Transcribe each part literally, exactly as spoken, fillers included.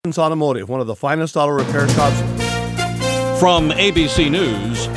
Automotive, one of the finest auto repair shops. From A B C News,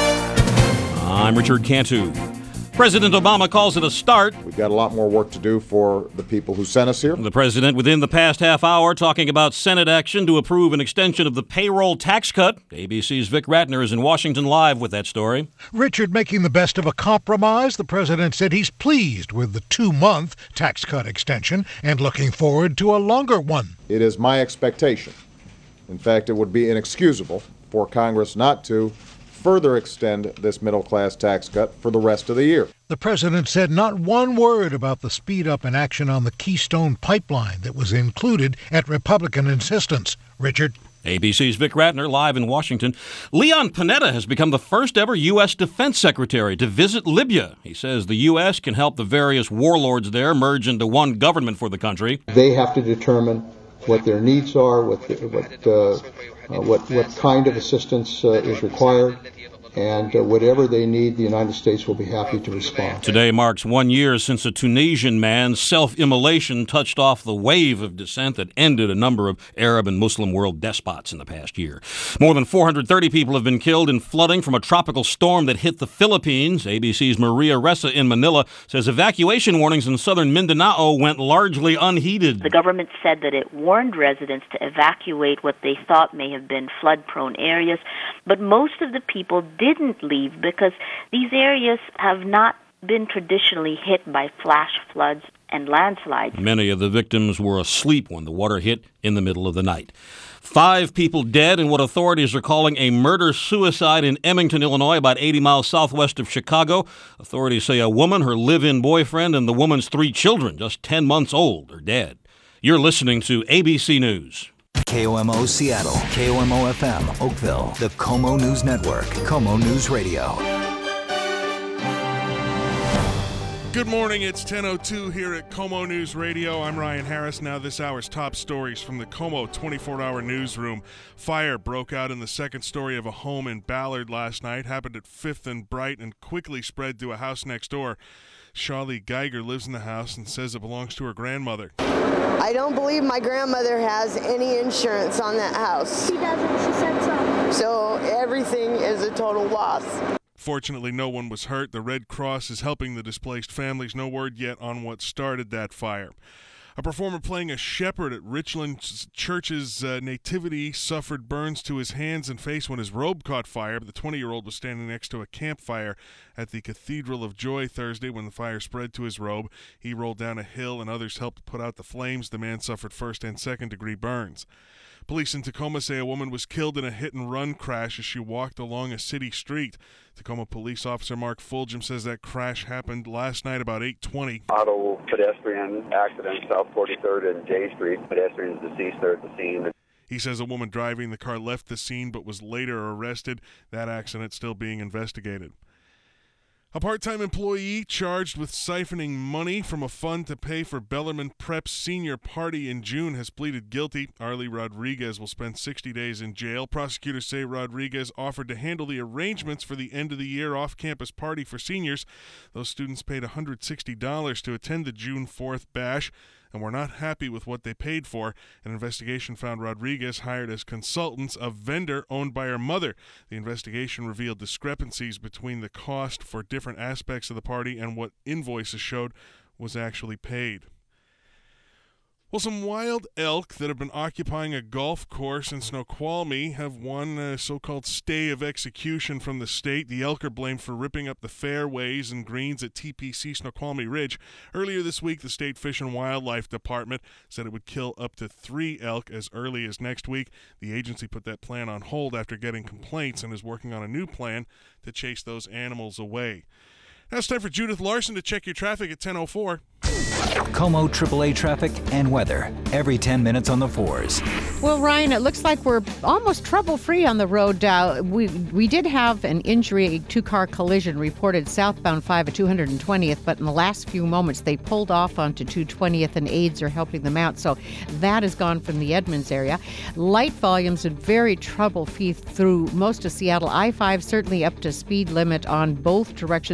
I'm Richard Cantu. President Obama calls it a start. We've got a lot more work to do for the people who sent us here. The president, within the past half hour, talking about Senate action to approve an extension of the payroll tax cut. A B C's Vic Ratner is in Washington live with that story. Richard, making the best of a compromise, the president said he's pleased with the two-month tax cut extension and looking forward to a longer one. It is my expectation, in fact, it would be inexcusable for Congress not to further extend this middle-class tax cut for the rest of the year. The president said not one word about the speed-up in action on the Keystone Pipeline that was included at Republican insistence. Richard? A B C's Vic Ratner live in Washington. Leon Panetta has become the first ever U S Defense Secretary to visit Libya. He says the U S can help the various warlords there merge into one government for the country. They have to determine what their needs are, what the, what uh, uh, what what kind of assistance uh, is required. And uh, whatever they need, the United States will be happy to respond. Today marks one year since a Tunisian man's self-immolation touched off the wave of dissent that ended a number of Arab and Muslim world despots in the past year. More than four hundred thirty people have been killed in flooding from a tropical storm that hit the Philippines. A B C's Maria Ressa in Manila says evacuation warnings in southern Mindanao went largely unheeded. The government said that it warned residents to evacuate what they thought may have been flood-prone areas, but most of the people didn't leave because these areas have not been traditionally hit by flash floods and landslides. Many of the victims were asleep when the water hit in the middle of the night. Five people dead in what authorities are calling a murder-suicide in Emmington, Illinois, about eighty miles southwest of Chicago. Authorities say a woman, her live-in boyfriend, and the woman's three children, just ten months old, are dead. You're listening to A B C News. K O M O Seattle, K O M O F M, Oakville, the Como News Network, Como News Radio. Good morning, it's ten oh two here at Como News Radio. I'm Ryan Harris. Now this hour's top stories from the Como twenty-four hour newsroom. Fire broke out in the second story of a home in Ballard last night, happened at fifth and Bright, and quickly spread to a house next door. Shawley Geiger lives in the house and says it belongs to her grandmother. I don't believe my grandmother has any insurance on that house. She doesn't. She said so. So everything is a total loss. Fortunately, no one was hurt. The Red Cross is helping the displaced families. No word yet on what started that fire. A performer playing a shepherd at Richland Church's uh, nativity suffered burns to his hands and face when his robe caught fire. But the twenty-year-old was standing next to a campfire at the Cathedral of Joy Thursday when the fire spread to his robe. He rolled down a hill and others helped put out the flames. The man suffered first and second degree burns. Police in Tacoma say a woman was killed in a hit-and-run crash as she walked along a city street. Tacoma police officer Mark Fulgham says that crash happened last night about eight twenty. Auto pedestrian accident, South forty-third and J Street. Pedestrians deceased there at the scene. He says a woman driving the car left the scene but was later arrested. That accident still being investigated. A part-time employee charged with siphoning money from a fund to pay for Bellarmine Prep's senior party in June has pleaded guilty. Arlie Rodriguez will spend sixty days in jail. Prosecutors say Rodriguez offered to handle the arrangements for the end-of-the-year off-campus party for seniors. Those students paid one hundred sixty dollars to attend the June fourth bash and were not happy with what they paid for. An investigation found Rodriguez hired as consultants a vendor owned by her mother. The investigation revealed discrepancies between the cost for different aspects of the party and what invoices showed was actually paid. Well, some wild elk that have been occupying a golf course in Snoqualmie have won a so-called stay of execution from the state. The elk are blamed for ripping up the fairways and greens at T P C Snoqualmie Ridge. Earlier this week, the State Fish and Wildlife Department said it would kill up to three elk as early as next week. The agency put that plan on hold after getting complaints and is working on a new plan to chase those animals away. Now it's time for Judith Larson to check your traffic at ten oh four. Como triple A traffic and weather every ten minutes on the fours. Well, Ryan, it looks like we're almost trouble-free on the road. Uh, we we did have an injury, a two-car collision reported southbound five at two hundred twentieth, but in the last few moments they pulled off onto two twentieth and aides are helping them out. So that is gone from the Edmonds area. Light volumes and very trouble-free through most of Seattle. I five certainly up to speed limit on both directions on the Ship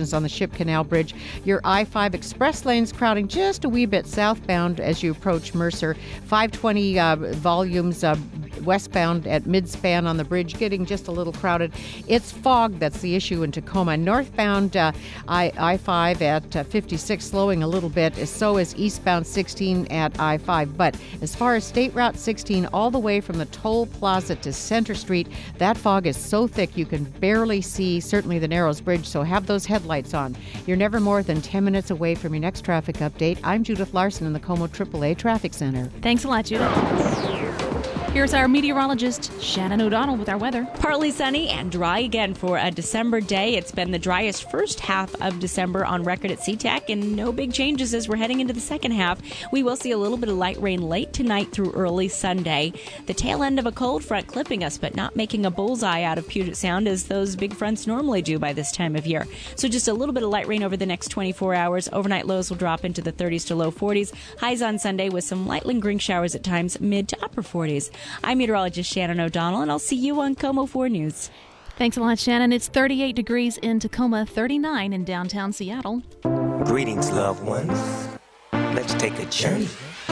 Ship Canal Bridge. Your I five express lanes crowding just a wee bit southbound as you approach Mercer. five twenty uh, volumes uh, westbound at mid-span on the bridge, getting just a little crowded. It's fog that's the issue in Tacoma. Northbound uh, I five at uh, fifty-six slowing a little bit. So is eastbound sixteen at I five. But as far as State Route sixteen, all the way from the Toll Plaza to Center Street, that fog is so thick you can barely see, certainly the Narrows Bridge, so have those headlights on. You're never more than ten minutes away from your next traffic update. I'm Judith Larson in the Como triple A Traffic Center. Thanks a lot, Judith. Here's our meteorologist, Shannon O'Donnell, with our weather. Partly sunny and dry again for a December day. It's been the driest first half of December on record at SeaTac, and no big changes as we're heading into the second half. We will see a little bit of light rain late tonight through early Sunday. The tail end of a cold front clipping us, but not making a bullseye out of Puget Sound as those big fronts normally do by this time of year. So just a little bit of light rain over the next twenty-four hours. Overnight lows will drop into the thirties to low forties. Highs on Sunday with some light lingering showers at times, mid to upper forties. I'm meteorologist Shannon O'Donnell, and I'll see you on Como four News. Thanks a lot, Shannon. It's thirty-eight degrees in Tacoma, thirty-nine in downtown Seattle. Greetings, loved ones. Let's take a journey.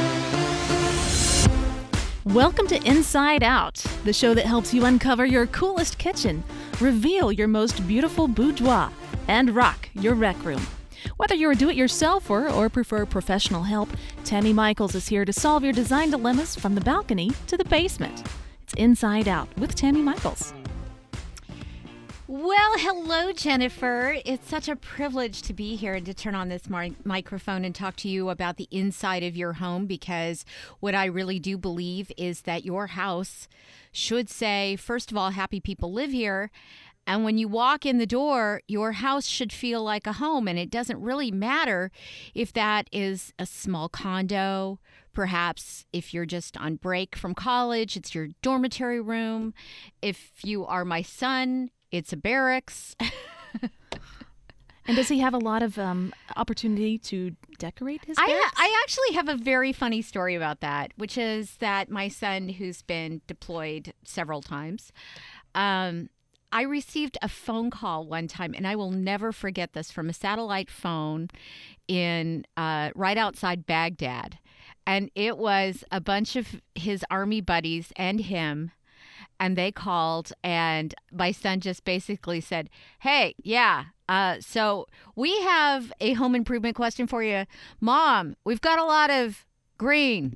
Welcome to Inside Out, the show that helps you uncover your coolest kitchen, reveal your most beautiful boudoir, and rock your rec room. Whether you're a do-it-yourself or, or prefer professional help, Tammy Michaels is here to solve your design dilemmas from the balcony to the basement. It's Inside Out with Tammy Michaels. Well, hello, Jennifer. It's such a privilege to be here and to turn on this mi- microphone and talk to you about the inside of your home, because what I really do believe is that your house should say, first of all, happy people live here. And when you walk in the door, your house should feel like a home. And it doesn't really matter if that is a small condo. Perhaps if you're just on break from college, it's your dormitory room. If you are my son, it's a barracks. And does he have a lot of um, opportunity to decorate his barracks? I, I actually have a very funny story about that, which is that my son, who's been deployed several times, um, I received a phone call one time, and I will never forget this, from a satellite phone in uh, right outside Baghdad. And it was a bunch of his Army buddies and him, and they called, and my son just basically said, hey, yeah, uh, so we have a home improvement question for you. Mom, we've got a lot of green.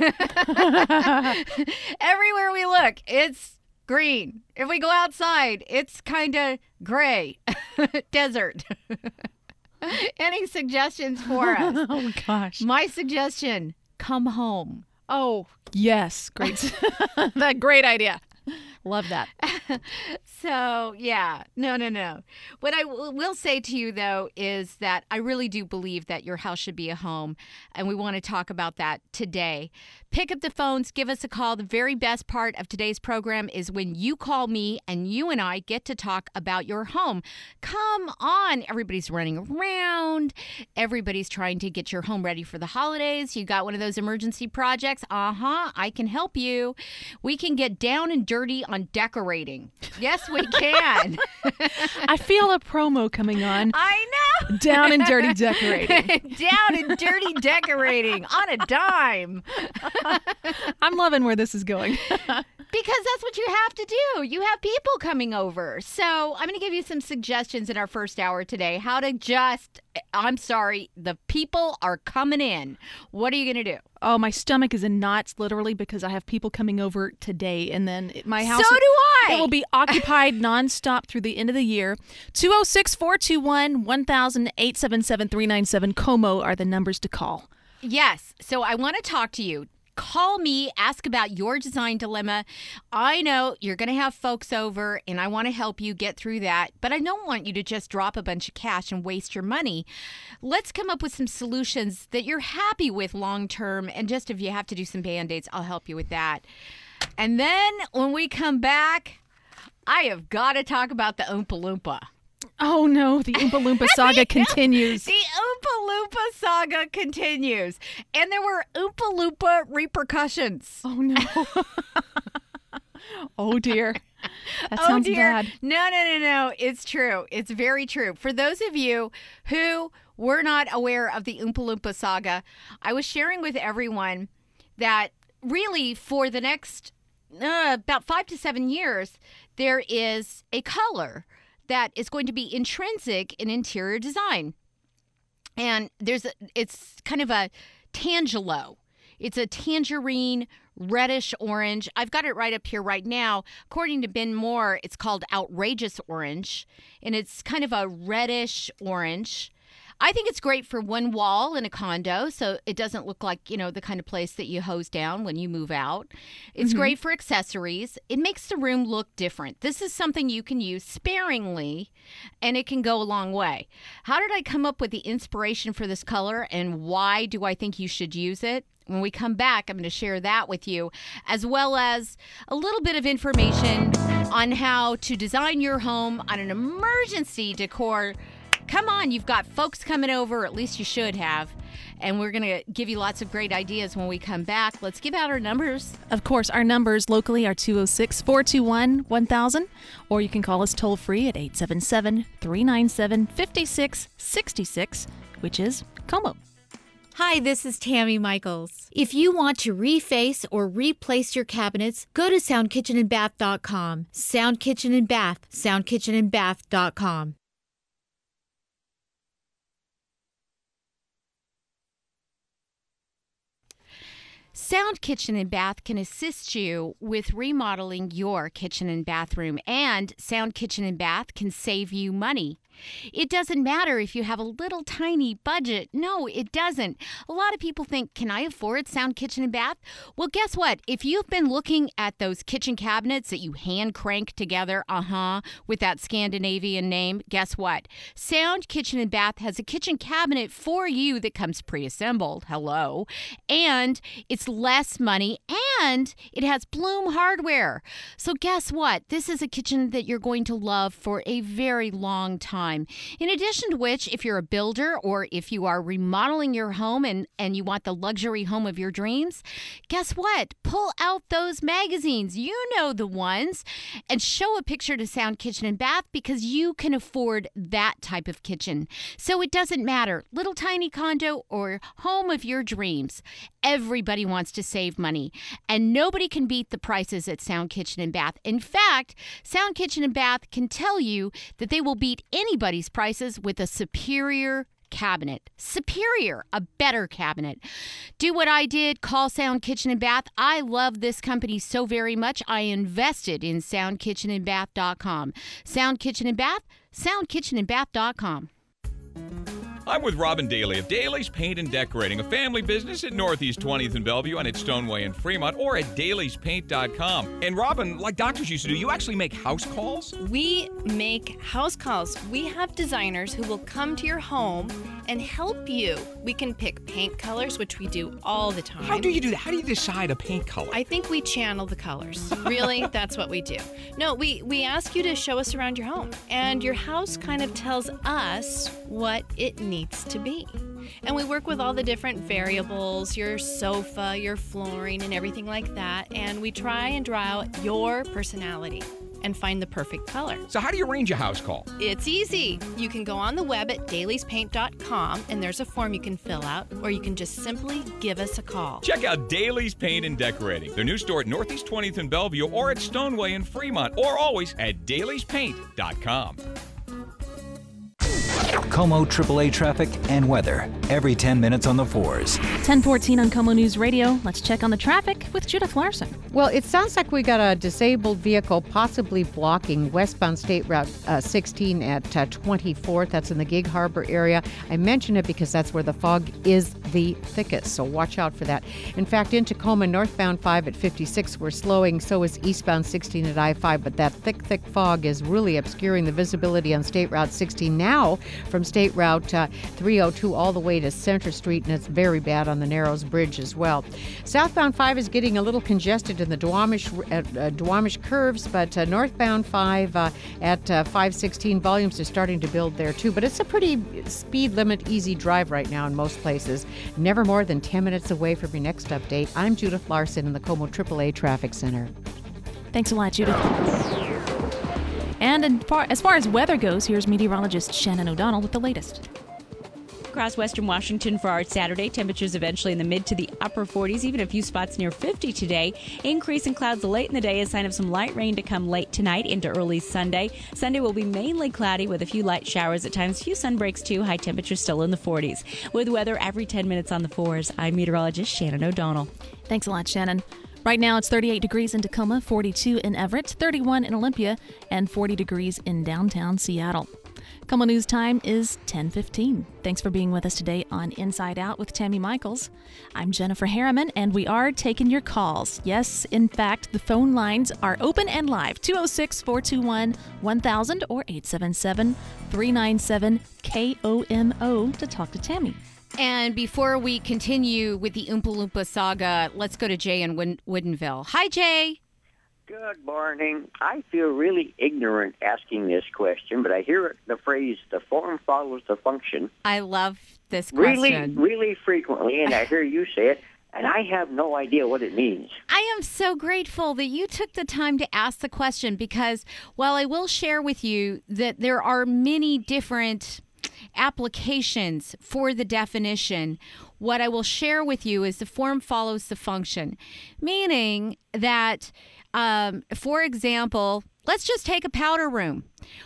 Everywhere we look, it's green. If we go outside, it's kind of gray. Desert. Any suggestions for us? Oh, gosh. My suggestion, come home. Oh, yes. Great. That great idea. Love that. So, yeah, no, no, no. What I w- will say to you, though, is that I really do believe that your house should be a home, and we want to talk about that today. Pick up the phones, give us a call. The very best part of today's program is when you call me and you and I get to talk about your home. Come on. Everybody's running around. Everybody's trying to get your home ready for the holidays. You got one of those emergency projects? Uh-huh. I can help you. We can get down and dirty on decorating. Yes, we can. I feel a promo coming on. I know. Down and dirty decorating. Down and dirty decorating on a dime. I'm loving where this is going. Because that's what you have to do. You have people coming over. So I'm going to give you some suggestions in our first hour today. How to just, I'm sorry, the people are coming in. What are you going to do? Oh, my stomach is in knots, literally, because I have people coming over today. And then my house. So do I. It will be occupied nonstop through the end of the year. two oh six, four two one, one thousand, eight seven seven, three nine seven, Como are the numbers to call. Yes. So I want to talk to you. Call me, ask about your design dilemma. I know you're going to have folks over, and I want to help you get through that, but I don't want you to just drop a bunch of cash and waste your money. Let's come up with some solutions that you're happy with long term, and just if you have to do some Band-Aids, I'll help you with that. And then when we come back, I have got to talk about the Oompa Loompa. Oh, no, the Oompa Loompa saga continues. The Oompa Loompa saga continues. And there were Oompa Loompa repercussions. Oh, no. Oh, dear. That oh sounds dear. bad. No, no, no, no. It's true. It's very true. For those of you who were not aware of the Oompa Loompa saga, I was sharing with everyone that really for the next uh, about five to seven years, there is a color that is going to be intrinsic in interior design. And there's a, it's kind of a tangelo. It's a tangerine reddish orange. I've got it right up here right now. According to Ben Moore, it's called outrageous orange, and it's kind of a reddish orange. I think it's great for one wall in a condo, so it doesn't look like, you know, the kind of place that you hose down when you move out. It's Mm-hmm. great for accessories. It makes the room look different. This is something you can use sparingly, and it can go a long way. How did I come up with the inspiration for this color, and why do I think you should use it? When we come back, I'm going to share that with you, as well as a little bit of information on how to design your home on an emergency decor. Come on, you've got folks coming over, or at least you should have. And we're going to give you lots of great ideas when we come back. Let's give out our numbers. Of course, our numbers locally are two oh six, four two one, one thousand, or you can call us toll free at eight seven seven, three nine seven, five six six six, which is Como. Hi, this is Tammy Michaels. If you want to reface or replace your cabinets, go to sound kitchen and bath dot com. Sound Kitchen and Bath, sound kitchen and bath dot com. Sound Kitchen and Bath can assist you with remodeling your kitchen and bathroom, and Sound Kitchen and Bath can save you money. It doesn't matter if you have a little tiny budget. No, it doesn't. A lot of people think, can I afford Sound Kitchen and Bath? Well, guess what? If you've been looking at those kitchen cabinets that you hand crank together, uh-huh, with that Scandinavian name, guess what? Sound Kitchen and Bath has a kitchen cabinet for you that comes pre-assembled. Hello. And it's less money, and it has Bloom hardware. So guess what? This is a kitchen that you're going to love for a very long time. In addition to which, if you're a builder or if you are remodeling your home and, and you want the luxury home of your dreams, guess what? Pull out those magazines. You know the ones, and show a picture to Sound Kitchen and Bath, because you can afford that type of kitchen. So it doesn't matter, little tiny condo or home of your dreams. Everybody wants to save money, and nobody can beat the prices at Sound Kitchen and Bath. In fact, Sound Kitchen and Bath can tell you that they will beat anybody's prices with a superior cabinet. Superior, a better cabinet. Do what I did, call Sound Kitchen and Bath. I love this company so very much, I invested in sound kitchen and bath dot com. Sound Kitchen and Bath, sound kitchen and bath dot com. I'm with Robin Daly of Daly's Paint and Decorating, a family business at Northeast twentieth and Bellevue and at Stoneway and Fremont, or at dailies paint dot com. And Robin, like doctors used to do, you actually make house calls? We make house calls. We have designers who will come to your home and help you. We can pick paint colors, which we do all the time. How do you do that? How do you decide a paint color? I think we channel the colors. Really, that's what we do. No, we, we ask you to show us around your home, and your house kind of tells us what it needs to be. And we work with all the different variables, your sofa, your flooring, and everything like that, and we try and draw out your personality and find the perfect color. So how do you arrange a house call? It's easy. You can go on the web at dailies paint dot com, and there's a form you can fill out, or you can just simply give us a call. Check out Daly's Paint and Decorating, their new store at Northeast twentieth and Bellevue, or at Stoneway and Fremont, or always at dailies paint dot com. Como triple A traffic and weather every ten minutes on the fours. ten fourteen on Como News Radio. Let's check on the traffic with Judith Larson. Well, it sounds like we got a disabled vehicle possibly blocking westbound State Route uh, sixteen at uh, twenty-fourth. That's in the Gig Harbor area. I mention it because that's where the fog is the thickest, so watch out for that. In fact, in Tacoma, northbound five at fifty-six, we're slowing. So is eastbound sixteen at I five, but that thick, thick fog is really obscuring the visibility on State Route sixteen now from State Route uh, three oh two all the way to Center Street, and it's very bad on the Narrows Bridge as well. Southbound five is getting a little congested in the Duwamish, uh, uh, Duwamish curves, but uh, northbound five uh, at uh, five sixteen, volumes are starting to build there too. But it's a pretty speed limit, easy drive right now in most places. Never more than ten minutes away from your next update. I'm Judith Larson in the Como triple A Traffic Center. Thanks a lot, Judith. And in far, as far as weather goes, here's meteorologist Shannon O'Donnell with the latest. Across western Washington for our Saturday, temperatures eventually in the mid to the upper forties, even a few spots near fifty today. Increase in clouds late in the day, a sign of some light rain to come late tonight into early Sunday. Sunday will be mainly cloudy with a few light showers at times, few sun breaks too, high temperatures still in the forties. With weather every ten minutes on the fours, I'm meteorologist Shannon O'Donnell. Thanks a lot, Shannon. Right now it's thirty-eight degrees in Tacoma, forty-two in Everett, thirty-one in Olympia, and forty degrees in downtown Seattle. KOMO News time is ten fifteen. Thanks for being with us today on Inside Out with Tammy Michaels. I'm Jennifer Harriman, and we are taking your calls. Yes, in fact, the phone lines are open and live. two oh six, four two one, one thousand or eight seven seven, three nine seven, K O M O to talk to Tammy. And before we continue with the Oompa Loompa saga, let's go to Jay in Wood- Woodinville. Hi, Jay. Good morning. I feel really ignorant asking this question, but I hear the phrase, the form follows the function. I love this question. Really, really frequently, and I hear you say it, and I have no idea what it means. I am so grateful that you took the time to ask the question because, while I will share with you that there are many different applications for the definition, what I will share with you is the form follows the function, meaning that Um, for example, let's just take a powder room.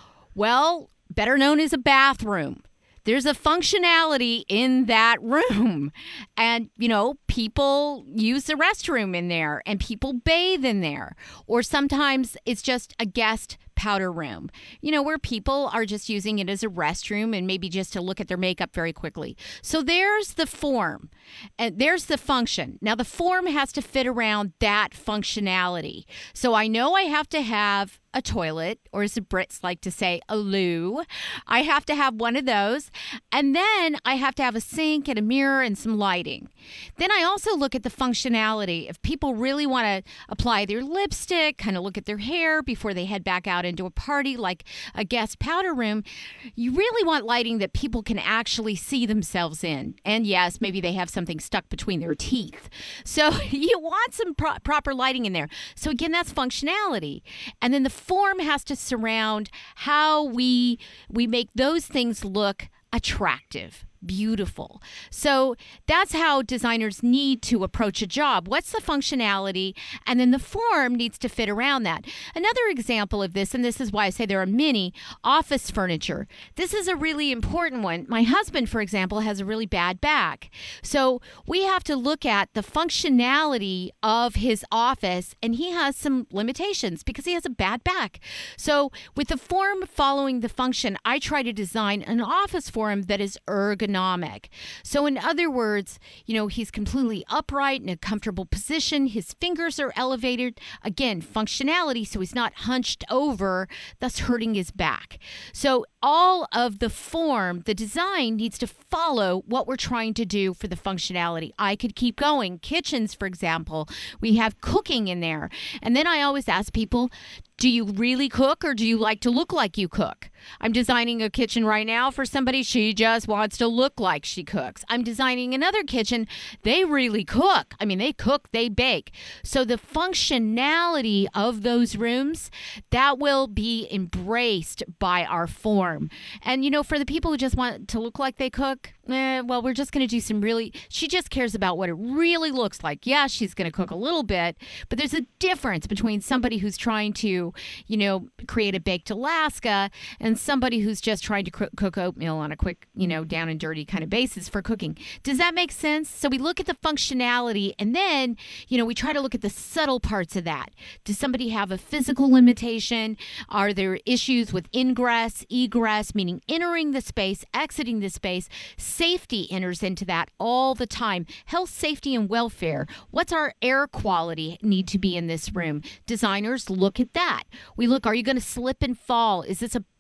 Well, better known as a bathroom. There's a functionality in that room. And, you know, people use the restroom in there and people bathe in there. Or sometimes it's just a guest powder room, you know, where people are just using it as a restroom and maybe just to look at their makeup very quickly. So there's the form and there's the function. Now the form has to fit around that functionality. So I know I have to have a toilet, or as the Brits like to say, a loo. I have to have one of those. And then I have to have a sink and a mirror and some lighting. Then I also look at the functionality. If people really want to apply their lipstick, kind of look at their hair before they head back out into a party like a guest powder room, you really want lighting that people can actually see themselves in. And yes, maybe they have something stuck between their teeth. So you want some pro- proper lighting in there. So again, that's functionality. And then the form has to surround how we we make those things look attractive, beautiful. So that's how designers need to approach a job. What's the functionality? And then the form needs to fit around that. Another example of this, and this is why I say there are many, office furniture. This is a really important one. My husband, for example, has a really bad back. So we have to look at the functionality of his office, and he has some limitations because he has a bad back. So with the form following the function, I try to design an office for him that is ergonomic. So in other words, you know, he's completely upright in a comfortable position. His fingers are elevated. Again, functionality, so he's not hunched over, thus hurting his back. So all of the form, the design needs to follow what we're trying to do for the functionality. I could keep going. Kitchens, for example, we have cooking in there. And then I always ask people, do you really cook or do you like to look like you cook? I'm designing a kitchen right now for somebody. She just wants to look like she cooks. I'm designing another kitchen. They really cook. I mean, they cook, they bake. So the functionality of those rooms, that will be embraced by our form. And, you know, for the people who just want to look like they cook, eh, well, we're just going to do some really, she just cares about what it really looks like. Yeah, she's going to cook a little bit, but there's a difference between somebody who's trying to, you know, create a baked Alaska and somebody who's just trying to cook oatmeal on a quick, you know, down and dirty kind of basis for cooking. Does that make sense? So we look at the functionality and then, you know, we try to look at the subtle parts of that. Does somebody have a physical limitation? Are there issues with ingress, egress, meaning entering the space, exiting the space? Safety enters into that all the time. Health, safety, and welfare. What's our air quality need to be in this room? Designers look at that. We look, are you going to slip and fall? Is this a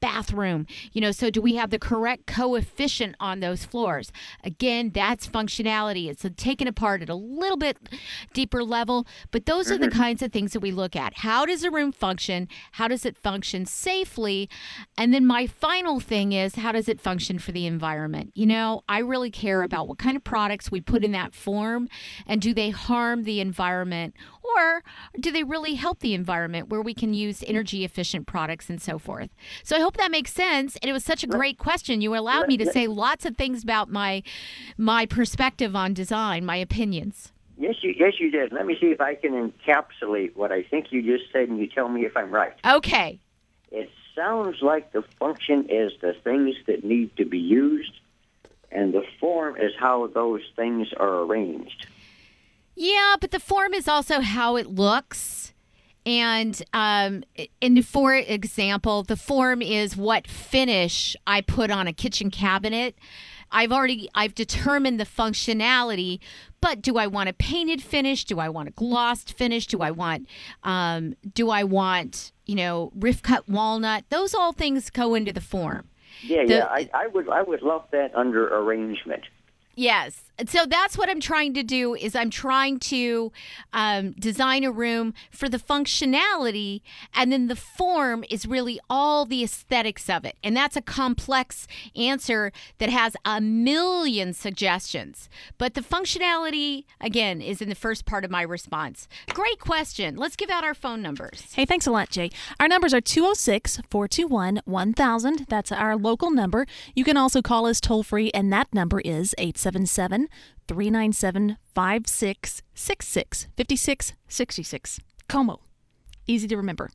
bathroom. You know, so do we have the correct coefficient on those floors? Again, that's functionality. It's taken apart at a little bit deeper level, but those are the kinds of things that we look at. How does a room function? How does it function safely? And then my final thing is, how does it function for the environment? You know, I really care about what kind of products we put in that form, and do they harm the environment, or do they really help the environment where we can use energy efficient products and so forth? So I hope that makes sense. And it was such a great question. You allowed me to say lots of things about my my perspective on design, my opinions. Yes, you yes you did. Let me see if I can encapsulate what I think you just said, and you tell me if I'm right. Okay. It sounds like the function is the things that need to be used, and the form is how those things are arranged. Yeah, but the form is also how it looks. And um, and for example, the form is what finish I put on a kitchen cabinet. I've already I've determined the functionality, but do I want a painted finish? Do I want a glossed finish? Do I want um, do I want you know rift cut walnut? Those all things go into the form. Yeah, the, yeah. I, I would I would love that under arrangement. Yes. So that's what I'm trying to do is I'm trying to um, design a room for the functionality, and then the form is really all the aesthetics of it. And that's a complex answer that has a million suggestions. But the functionality, again, is in the first part of my response. Great question. Let's give out our phone numbers. Hey, thanks a lot, Jay. Our numbers are two oh six, four two one, one thousand. That's our local number. You can also call us toll free, and that number is eight seven seven, three nine seven, five six six six, five six six six. Como. Easy to remember.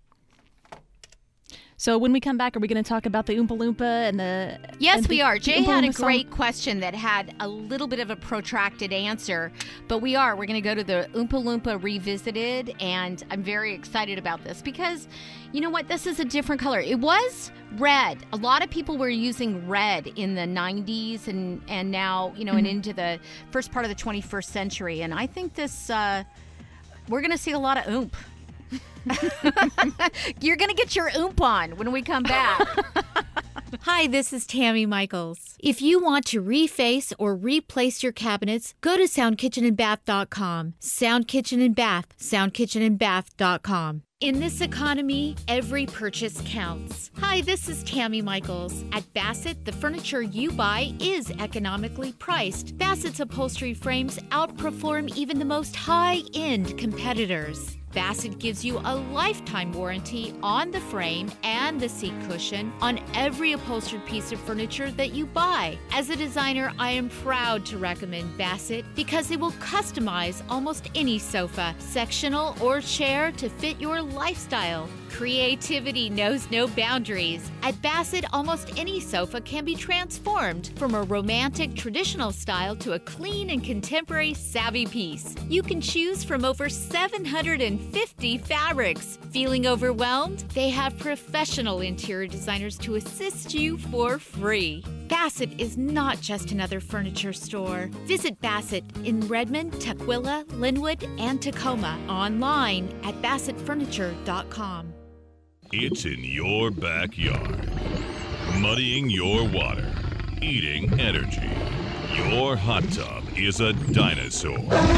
So when we come back, are we going to talk about the Oompa Loompa and the... Yes, and we the, are. Jay Oompa had a Loompa great song? question that had a little bit of a protracted answer, but we are. We're going to go to the Oompa Loompa Revisited, and I'm very excited about this because, you know what, this is a different color. It was red. A lot of people were using red in the nineties and, and now, you know, mm-hmm. and into the first part of the twenty-first century, and I think this, uh, we're going to see a lot of oomph. You're going to get your oomp on when we come back. Hi, this is Tammy Michaels. If you want to reface or replace your cabinets, go to sound kitchen and bath dot com. Sound Kitchen and Bath, sound kitchen and bath dot com. In this economy, every purchase counts. Hi, this is Tammy Michaels. At Bassett, the furniture you buy is economically priced. Bassett's upholstery frames outperform even the most high-end competitors. Bassett gives you a lifetime warranty on the frame and the seat cushion on every upholstered piece of furniture that you buy. As a designer, I am proud to recommend Bassett because it will customize almost any sofa, sectional, or chair to fit your lifestyle. Creativity knows no boundaries. At Bassett, almost any sofa can be transformed from a romantic traditional style to a clean and contemporary savvy piece. You can choose from over seven hundred fifty fabrics. Feeling overwhelmed? They have professional interior designers to assist you for free. Bassett is not just another furniture store. Visit Bassett in Redmond, Tukwila, Linwood, and Tacoma online at bassett furniture dot com. It's in your backyard, muddying your water, eating energy. Your hot tub is a dinosaur.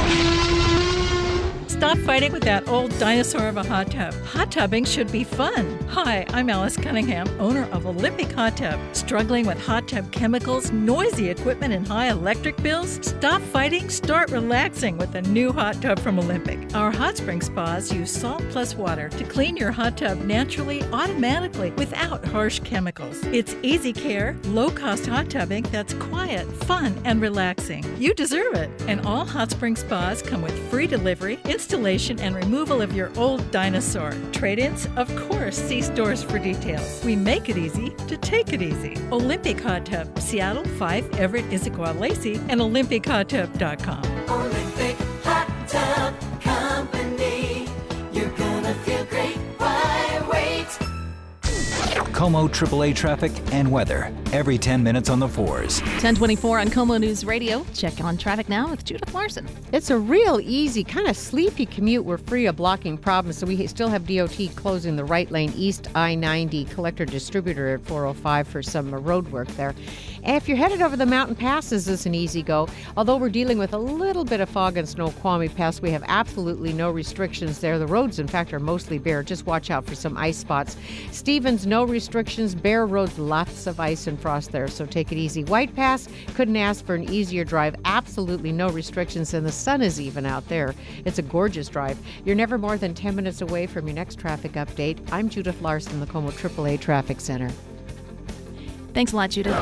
Stop fighting with that old dinosaur of a hot tub. Hot tubbing should be fun. Hi, I'm Alice Cunningham, owner of Olympic Hot Tub. Struggling with hot tub chemicals, noisy equipment, and high electric bills? Stop fighting, start relaxing with a new hot tub from Olympic. Our hot spring spas use salt plus water to clean your hot tub naturally, automatically, without harsh chemicals. It's easy care, low-cost hot tubbing that's quiet, fun, and relaxing. You deserve it. And all hot spring spas come with free delivery, installation, and removal of your old dinosaur. Trade-ins? Of course, see stores for details. We make it easy to take it easy. Olympic Hot Tub, Seattle, five Everett, Issaquah, Lacey, and olympic hot tub dot com. Olympic Hot Tub Company. You're gonna feel great. Why wait? Como triple A traffic and weather every ten minutes on the fours. ten twenty-four on Como News Radio. Check on traffic now with Judith Larson. It's a real easy, kind of sleepy commute. We're free of blocking problems, so we still have D O T closing the right lane east I ninety collector distributor at four oh five for some road work there. And if you're headed over the mountain passes, it's an easy go. Although we're dealing with a little bit of fog and snow, Kwame Pass, we have absolutely no restrictions there. The roads, in fact, are mostly bare. Just watch out for some ice spots. Stevens, no restrictions. Bare roads, lots of ice and frost there, so take it easy. White Pass, couldn't ask for an easier drive. Absolutely no restrictions, and the sun is even out there. It's a gorgeous drive. You're never more than ten minutes away from your next traffic update. I'm Judith Larson, the Como triple A Traffic Center. Thanks a lot, Judith.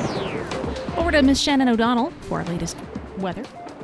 Over to Miss Shannon O'Donnell for our latest weather.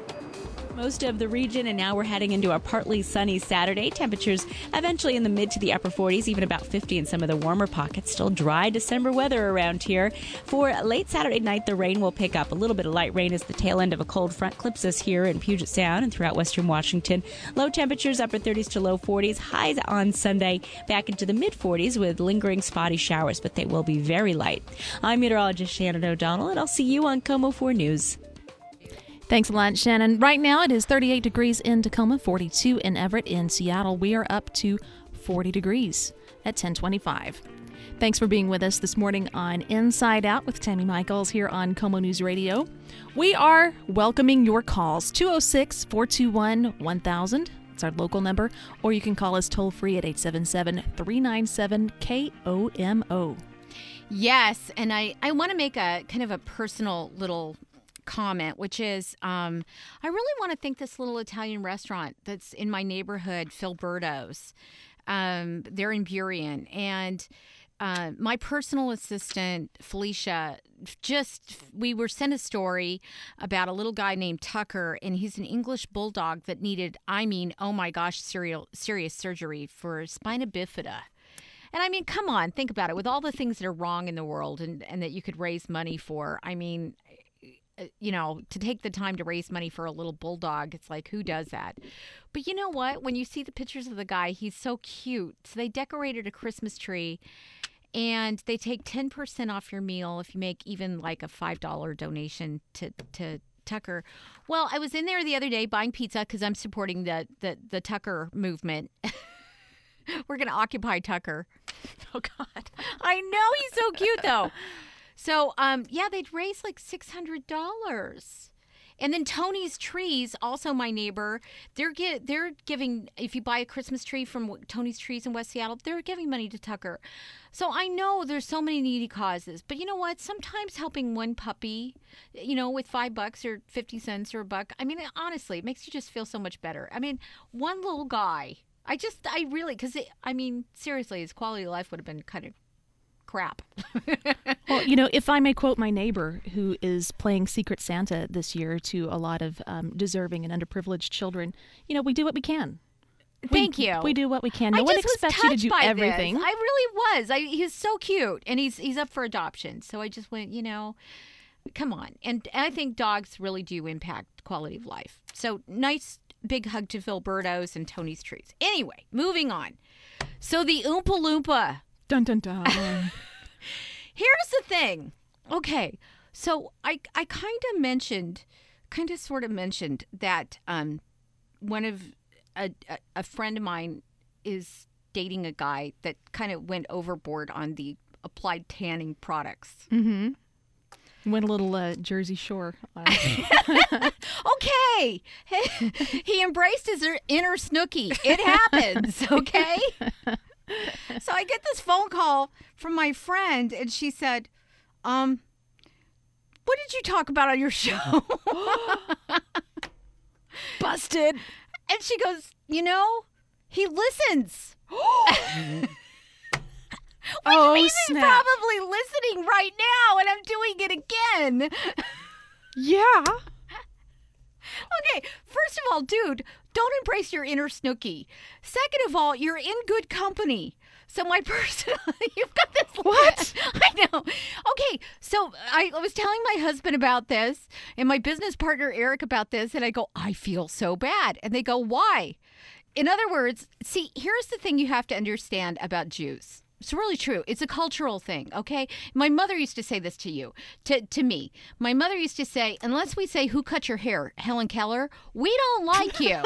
Most of the region, and now we're heading into a partly sunny Saturday. Temperatures eventually in the mid to the upper forties, even about fifty in some of the warmer pockets. Still dry December weather around here. For late Saturday night, the rain will pick up. A little bit of light rain as the tail end of a cold front clips us here in Puget Sound and throughout western Washington. Low temperatures upper thirties to low forties. Highs on Sunday back into the mid forties with lingering spotty showers, but they will be very light. I'm meteorologist Shannon O'Donnell, and I'll see you on Como four News. Thanks a lot, Shannon. Right now it is thirty-eight degrees in Tacoma, forty-two in Everett. In Seattle, we are up to forty degrees at ten twenty-five. Thanks for being with us this morning on Inside Out with Tammy Michaels here on Como News Radio. We are welcoming your calls, two oh six, four two one, one thousand. It's our local number, or you can call us toll-free at eight seven seven, three nine seven, K O M O. Yes, and I, I want to make a kind of a personal little comment, which is um, I really want to thank this little Italian restaurant that's in my neighborhood, Filberto's. Um, they're in Burien, and uh, my personal assistant, Felicia, just, we were sent a story about a little guy named Tucker, and he's an English bulldog that needed, I mean, oh my gosh, serial, serious surgery for spina bifida. And I mean, come on, think about it. With all the things that are wrong in the world and, and that you could raise money for, I mean, you know, to take the time to raise money for a little bulldog, it's like, who does that? But you know what? When you see the pictures of the guy, he's so cute. So they decorated a Christmas tree, and they take ten percent off your meal if you make even like a five dollars donation to, to Tucker. Well, I was in there the other day buying pizza because I'm supporting the, the, the Tucker movement. We're going to occupy Tucker. Oh, God. I know he's so cute, though. So, um, yeah, they'd raise like six hundred dollars. And then Tony's Trees, also my neighbor, they're get, they're giving, if you buy a Christmas tree from Tony's Trees in West Seattle, they're giving money to Tucker. So I know there's so many needy causes. But you know what? Sometimes helping one puppy, you know, with five bucks or fifty cents or a buck, I mean, honestly, it makes you just feel so much better. I mean, one little guy, I just, I really, because, I mean, seriously, his quality of life would have been kind of crap. Well, you know, if I may quote my neighbor who is playing Secret Santa this year to a lot of um, deserving and underprivileged children, you know, we do what we can. Thank we, you. We do what we can. No I one just expects was you to do by everything. This. I really was. I, he's so cute, and he's he's up for adoption. So I just went, you know, come on. And, and I think dogs really do impact quality of life. So nice big hug to Filberto's and Tony's Trees. Anyway, moving on. So the Oompa Loompa. Dun, dun, dun. Here's the thing. Okay, so I I kind of mentioned, kind of sort of mentioned that um, one of a, a a friend of mine is dating a guy that kind of went overboard on the applied tanning products. Mm-hmm. Went a little uh, Jersey Shore. Okay, he embraced his inner Snooki. It happens. Okay. So I get this phone call from my friend, and she said, um, what did you talk about on your show? Busted. And she goes, you know, he listens. Which oh, means snap. he's probably listening right now, and I'm doing it again. Yeah. Okay, first of all, dude, don't embrace your inner Snooki. Second of all, you're in good company. So my person, you've got this. What? I know. Okay, so I was telling my husband about this and my business partner, Eric, about this, and I go, I feel so bad. And they go, why? In other words, see, here's the thing you have to understand about Jews. It's really true. It's a cultural thing, okay? My mother used to say this to you, to to me. My mother used to say, unless we say, who cut your hair? Helen Keller, we don't like you.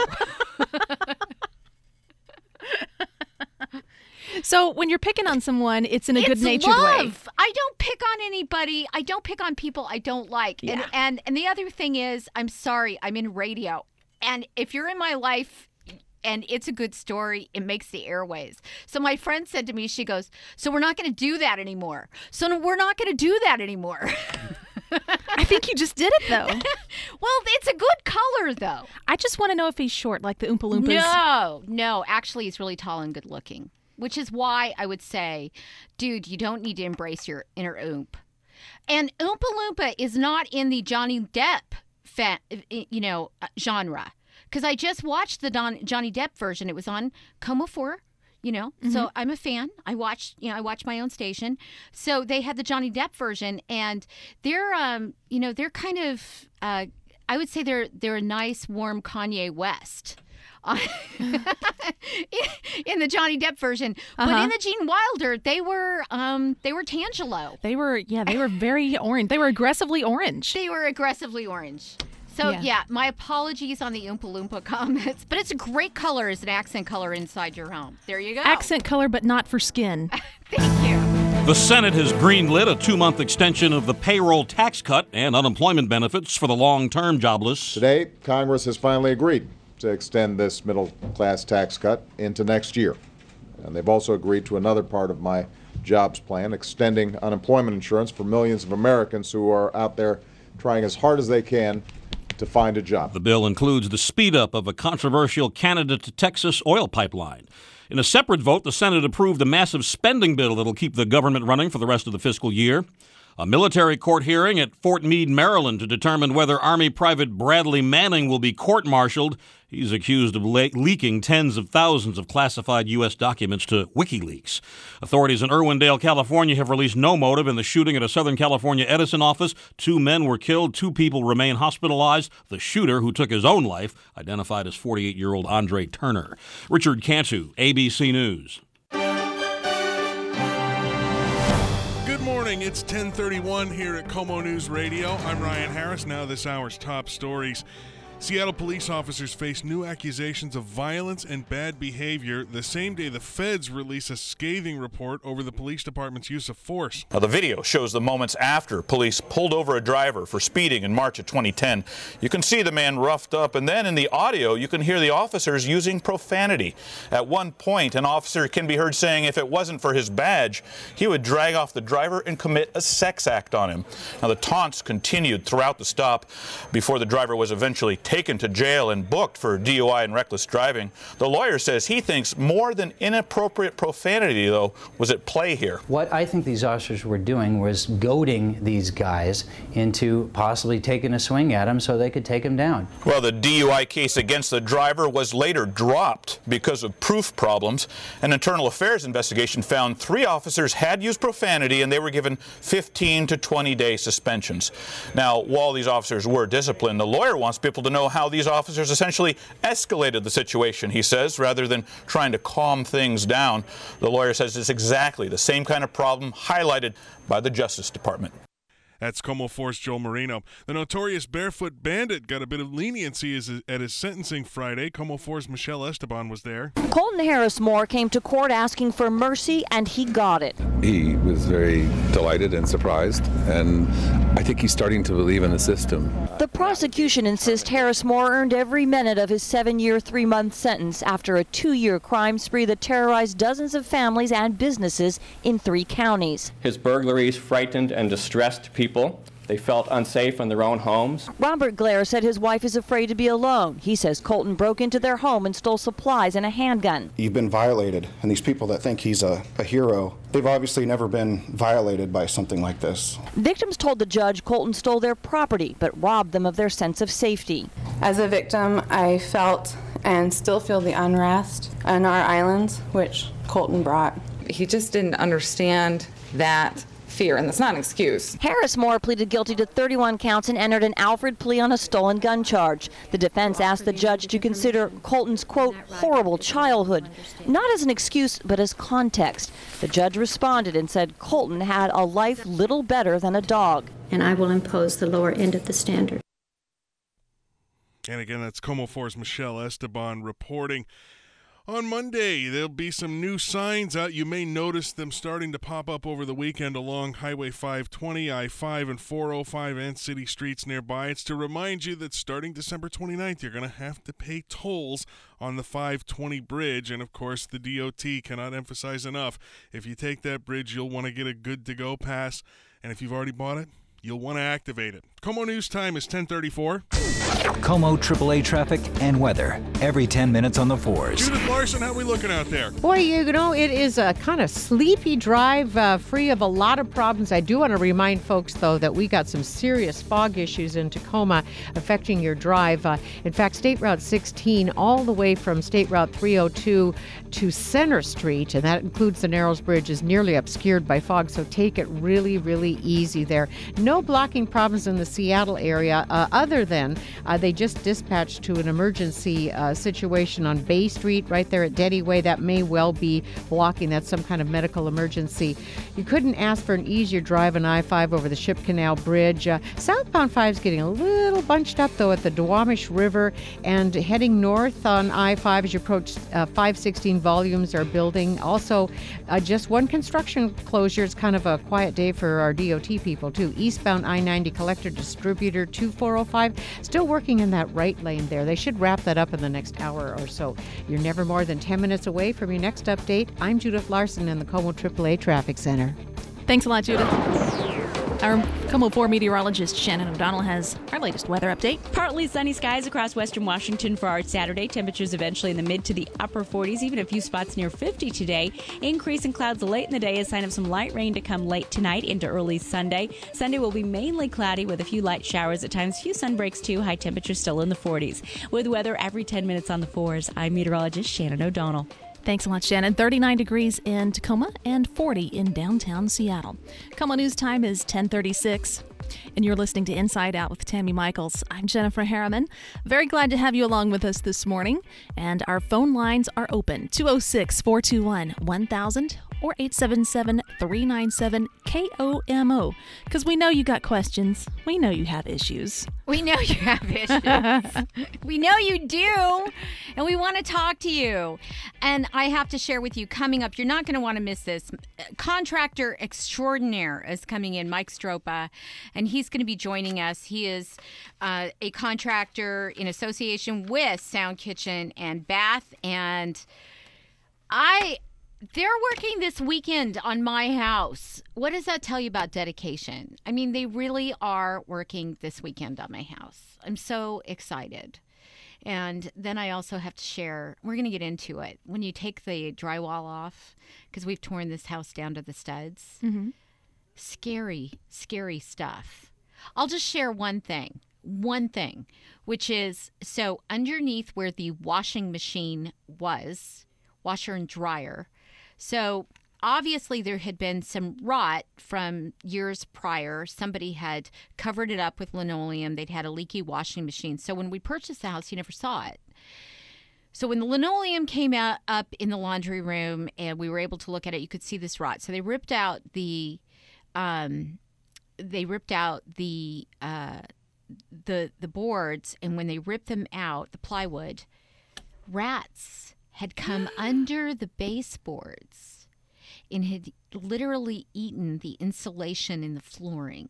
So when you're picking on someone, it's in a it's good-natured love. way. I don't pick on anybody. I don't pick on people I don't like. Yeah. And, and and the other thing is, I'm sorry, I'm in radio. And if you're in my life and it's a good story, it makes the airways. So my friend said to me, she goes, so we're not going to do that anymore. So no, we're not going to do that anymore. I think you just did it, though. Well, it's a good color, though. I just want to know if he's short, like the Oompa Loompas. No, no. Actually, he's really tall and good looking, which is why I would say, dude, you don't need to embrace your inner oomp. And Oompa Loompa is not in the Johnny Depp, fa- you know, genre. Because I just watched the Don- Johnny Depp version. It was on Como four. You know, mm-hmm. So I'm a fan. I watch, you know, I watch my own station. So they had the Johnny Depp version, and they're, um, you know, they're kind of, uh, I would say they're they're a nice, warm Kanye West. Uh, in the Johnny Depp version, uh-huh. But in the Gene Wilder, they were um, they were Tangelo. They were, yeah, they were very orange. They were aggressively orange. They were aggressively orange. So, yeah. yeah, my apologies on the Oompa Loompa comments, but it's a great color as an accent color inside your home. There you go. Accent color, but not for skin. Thank you. The Senate has greenlit a two-month extension of the payroll tax cut and unemployment benefits for the long-term jobless. Today, Congress has finally agreed to extend this middle-class tax cut into next year. And they've also agreed to another part of my jobs plan, extending unemployment insurance for millions of Americans who are out there trying as hard as they can to find a job. The bill includes the speed-up of a controversial Canada to Texas oil pipeline. In a separate vote, the Senate approved a massive spending bill that'll keep the government running for the rest of the fiscal year. A military court hearing at Fort Meade, Maryland, to determine whether Army Private Bradley Manning will be court-martialed. He's accused of le- leaking tens of thousands of classified U S documents to WikiLeaks. Authorities in Irwindale, California, have released no motive in the shooting at a Southern California Edison office. Two men were killed. Two people remain hospitalized. The shooter, who took his own life, identified as forty-eight-year-old Andre Turner. Richard Cantu, A B C News. Good morning. It's ten thirty-one here at Como News Radio. I'm Ryan Harris. Now this hour's top stories. Seattle police officers face new accusations of violence and bad behavior the same day the feds release a scathing report over the police department's use of force. Now, the video shows the moments after police pulled over a driver for speeding in March of twenty ten. You can see the man roughed up, and then in the audio you can hear the officers using profanity. At one point, an officer can be heard saying if it wasn't for his badge, he would drag off the driver and commit a sex act on him. Now, the taunts continued throughout the stop before the driver was eventually taken taken to jail and booked for D U I and reckless driving. The lawyer says he thinks more than inappropriate profanity, though, was at play here. What I think these officers were doing was goading these guys into possibly taking a swing at him so they could take him down. Well, the D U I case against the driver was later dropped because of proof problems. An internal affairs investigation found three officers had used profanity and they were given fifteen to twenty day suspensions. Now, while these officers were disciplined, the lawyer wants people to know how these officers essentially escalated the situation, he says, rather than trying to calm things down. The lawyer says it's exactly the same kind of problem highlighted by the Justice Department. That's Como four's Joel Marino. The notorious Barefoot Bandit got a bit of leniency at his sentencing Friday. Como four's Michelle Esteban was there. Colton Harris Moore came to court asking for mercy, and he got it. He was very delighted and surprised, and I think he's starting to believe in the system. The prosecution insists Harris Moore earned every minute of his seven-year, three-month sentence after a two-year crime spree that terrorized dozens of families and businesses in three counties. His burglaries frightened and distressed people. They felt unsafe in their own homes. Robert Glare said his wife is afraid to be alone. He says Colton broke into their home and stole supplies and a handgun. You've been violated, and these people that think he's a, a hero, they've obviously never been violated by something like this. Victims told the judge Colton stole their property, but robbed them of their sense of safety. As a victim, I felt and still feel the unrest on our islands, which Colton brought. He just didn't understand that fear, and that's not an excuse. Harris Moore pleaded guilty to thirty-one counts and entered an Alfred plea on a stolen gun charge. The defense asked the judge to consider Colton's, quote, horrible childhood, not as an excuse, but as context. The judge responded and said Colton had a life little better than a dog. And I will impose the lower end of the standard. And again, that's KOMO four's Michelle Esteban reporting. On Monday, there'll be some new signs out. You may notice them starting to pop up over the weekend along Highway five twenty, I five, and four oh five, and city streets nearby. It's to remind you that starting December twenty-ninth, you're going to have to pay tolls on the five twenty bridge. And, of course, the D O T cannot emphasize enough. If you take that bridge, you'll want to get a good-to-go pass. And if you've already bought it, you'll want to activate it. KOMO News time is ten thirty-four. KOMO triple A traffic and weather every ten minutes on the fours. Judith Larson, how are we looking out there? Boy, you know, it is a kind of sleepy drive, uh, free of a lot of problems. I do want to remind folks, though, that we got some serious fog issues in Tacoma affecting your drive. Uh, in fact, State Route sixteen all the way from State Route three oh two to Center Street, and that includes the Narrows Bridge, is nearly obscured by fog, so take it really, really easy there. No blocking problems in the Seattle area, uh, other than uh, they just dispatched to an emergency uh, situation on Bay Street right there at Denny Way. That may well be blocking. That's some kind of medical emergency. You couldn't ask for an easier drive on I five over the Ship Canal Bridge. Uh, southbound five is getting a little bunched up, though, at the Duwamish River, and heading north on I five as you approach uh, five sixteen, volumes are building. Also, uh, just one construction closure. It's kind of a quiet day for our D O T people, too. Eastbound I ninety collector distributor to four oh five, still working in that right lane there. They should wrap that up in the next hour or so. You're never more than ten minutes away from your next update. I'm Judith Larson in the KOMO triple A Traffic Center. Thanks a lot, Judith. Our KOMO four meteorologist Shannon O'Donnell has our latest weather update. Partly sunny skies across western Washington for our Saturday. Temperatures eventually in the mid to the upper forties, even a few spots near fifty today. Increase in clouds late in the day, a sign of some light rain to come late tonight into early Sunday. Sunday will be mainly cloudy with a few light showers at times, few sun breaks too. High temperatures still in the forties. With weather every ten minutes on the fours, I'm meteorologist Shannon O'Donnell. Thanks a lot, Shannon. thirty-nine degrees in Tacoma and forty in downtown Seattle. KOMO News time is ten thirty-six, and you're listening to Inside Out with Tammy Michaels. I'm Jennifer Harriman. Very glad to have you along with us this morning, and our phone lines are open, two oh six, four two one, one thousand or eight seven seven, three nine seven, K O M O, because we know you got questions. We know you have issues. We know you have issues. We know you do, and we want to talk to you. And I have to share with you, coming up, you're not going to want to miss this. Contractor extraordinaire is coming in, Mike Stropa, and he's going to be joining us. He is uh, a contractor in association with Sound Kitchen and Bath, and I... They're working this weekend on my house. What does that tell you about dedication? I mean, they really are working this weekend on my house. I'm so excited. And then I also have to share, we're going to get into it. When you take the drywall off, because we've torn this house down to the studs, mm-hmm. scary, scary stuff. I'll just share one thing. One thing, which is, so underneath where the washing machine was, washer and dryer, so obviously there had been some rot from years prior. Somebody had covered it up with linoleum. They'd had a leaky washing machine. So when we purchased the house, you never saw it. So when the linoleum came out up in the laundry room and we were able to look at it, you could see this rot. So they ripped out the, um, they ripped out the, uh, the the boards, and when they ripped them out, the plywood, rats had come under the baseboards and had literally eaten the insulation in the flooring.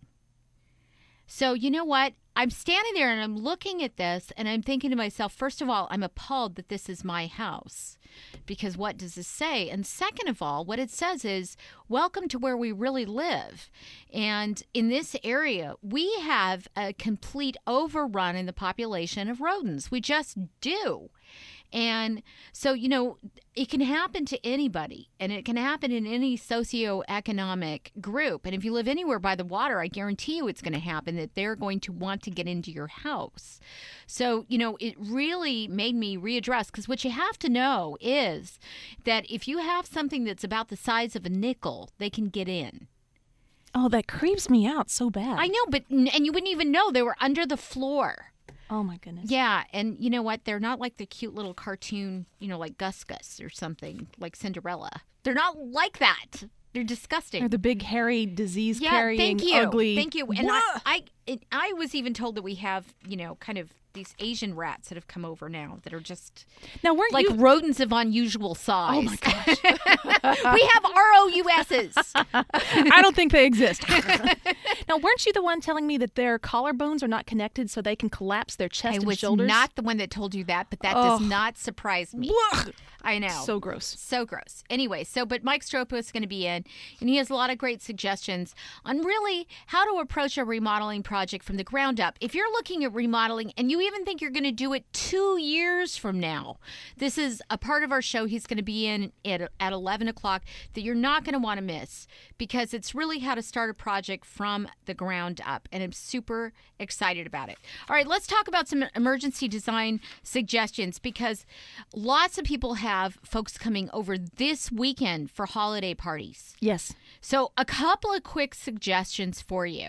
So you know what? I'm standing there and I'm looking at this and I'm thinking to myself, first of all, I'm appalled that this is my house, because what does this say? And second of all, what it says is, welcome to where we really live. And in this area, we have a complete overrun in the population of rodents. We just do. And so, you know, it can happen to anybody, and it can happen in any socioeconomic group. And if you live anywhere by the water, I guarantee you it's going to happen, that they're going to want to get into your house. So, you know, it really made me readdress, because what you have to know is that if you have something that's about the size of a nickel, they can get in. Oh, that creeps me out so bad. I know, but and you wouldn't even know they were under the floor. Oh, my goodness. Yeah, and you know what? They're not like the cute little cartoon, you know, like Gus Gus or something, like Cinderella. They're not like that. They're disgusting. They're the big, hairy, disease-carrying, yeah, thank you. ugly... Thank you. And I, I, it, I was even told that we have, you know, kind of these Asian rats that have come over now that are just now weren't like you... rodents of unusual size. Oh, my gosh. We have R O U S's. I don't think they exist. Now, weren't you the one telling me that their collarbones are not connected so they can collapse their chest I and was shoulders? not the one that told you that, but that Oh. does not surprise me. I know. So gross. So gross. Anyway, so but Mike Stropa is going to be in, and he has a lot of great suggestions on really how to approach a remodeling project from the ground up. If you're looking at remodeling and you even think you're going to do it two years from now, this is a part of our show he's going to be in at, at eleven o'clock that you're not going to want to miss, because it's really how to start a project from the ground up, and I'm super excited about it. All right, let's talk about some emergency design suggestions, because lots of people have folks coming over this weekend for holiday parties. Yes. So a couple of quick suggestions for you.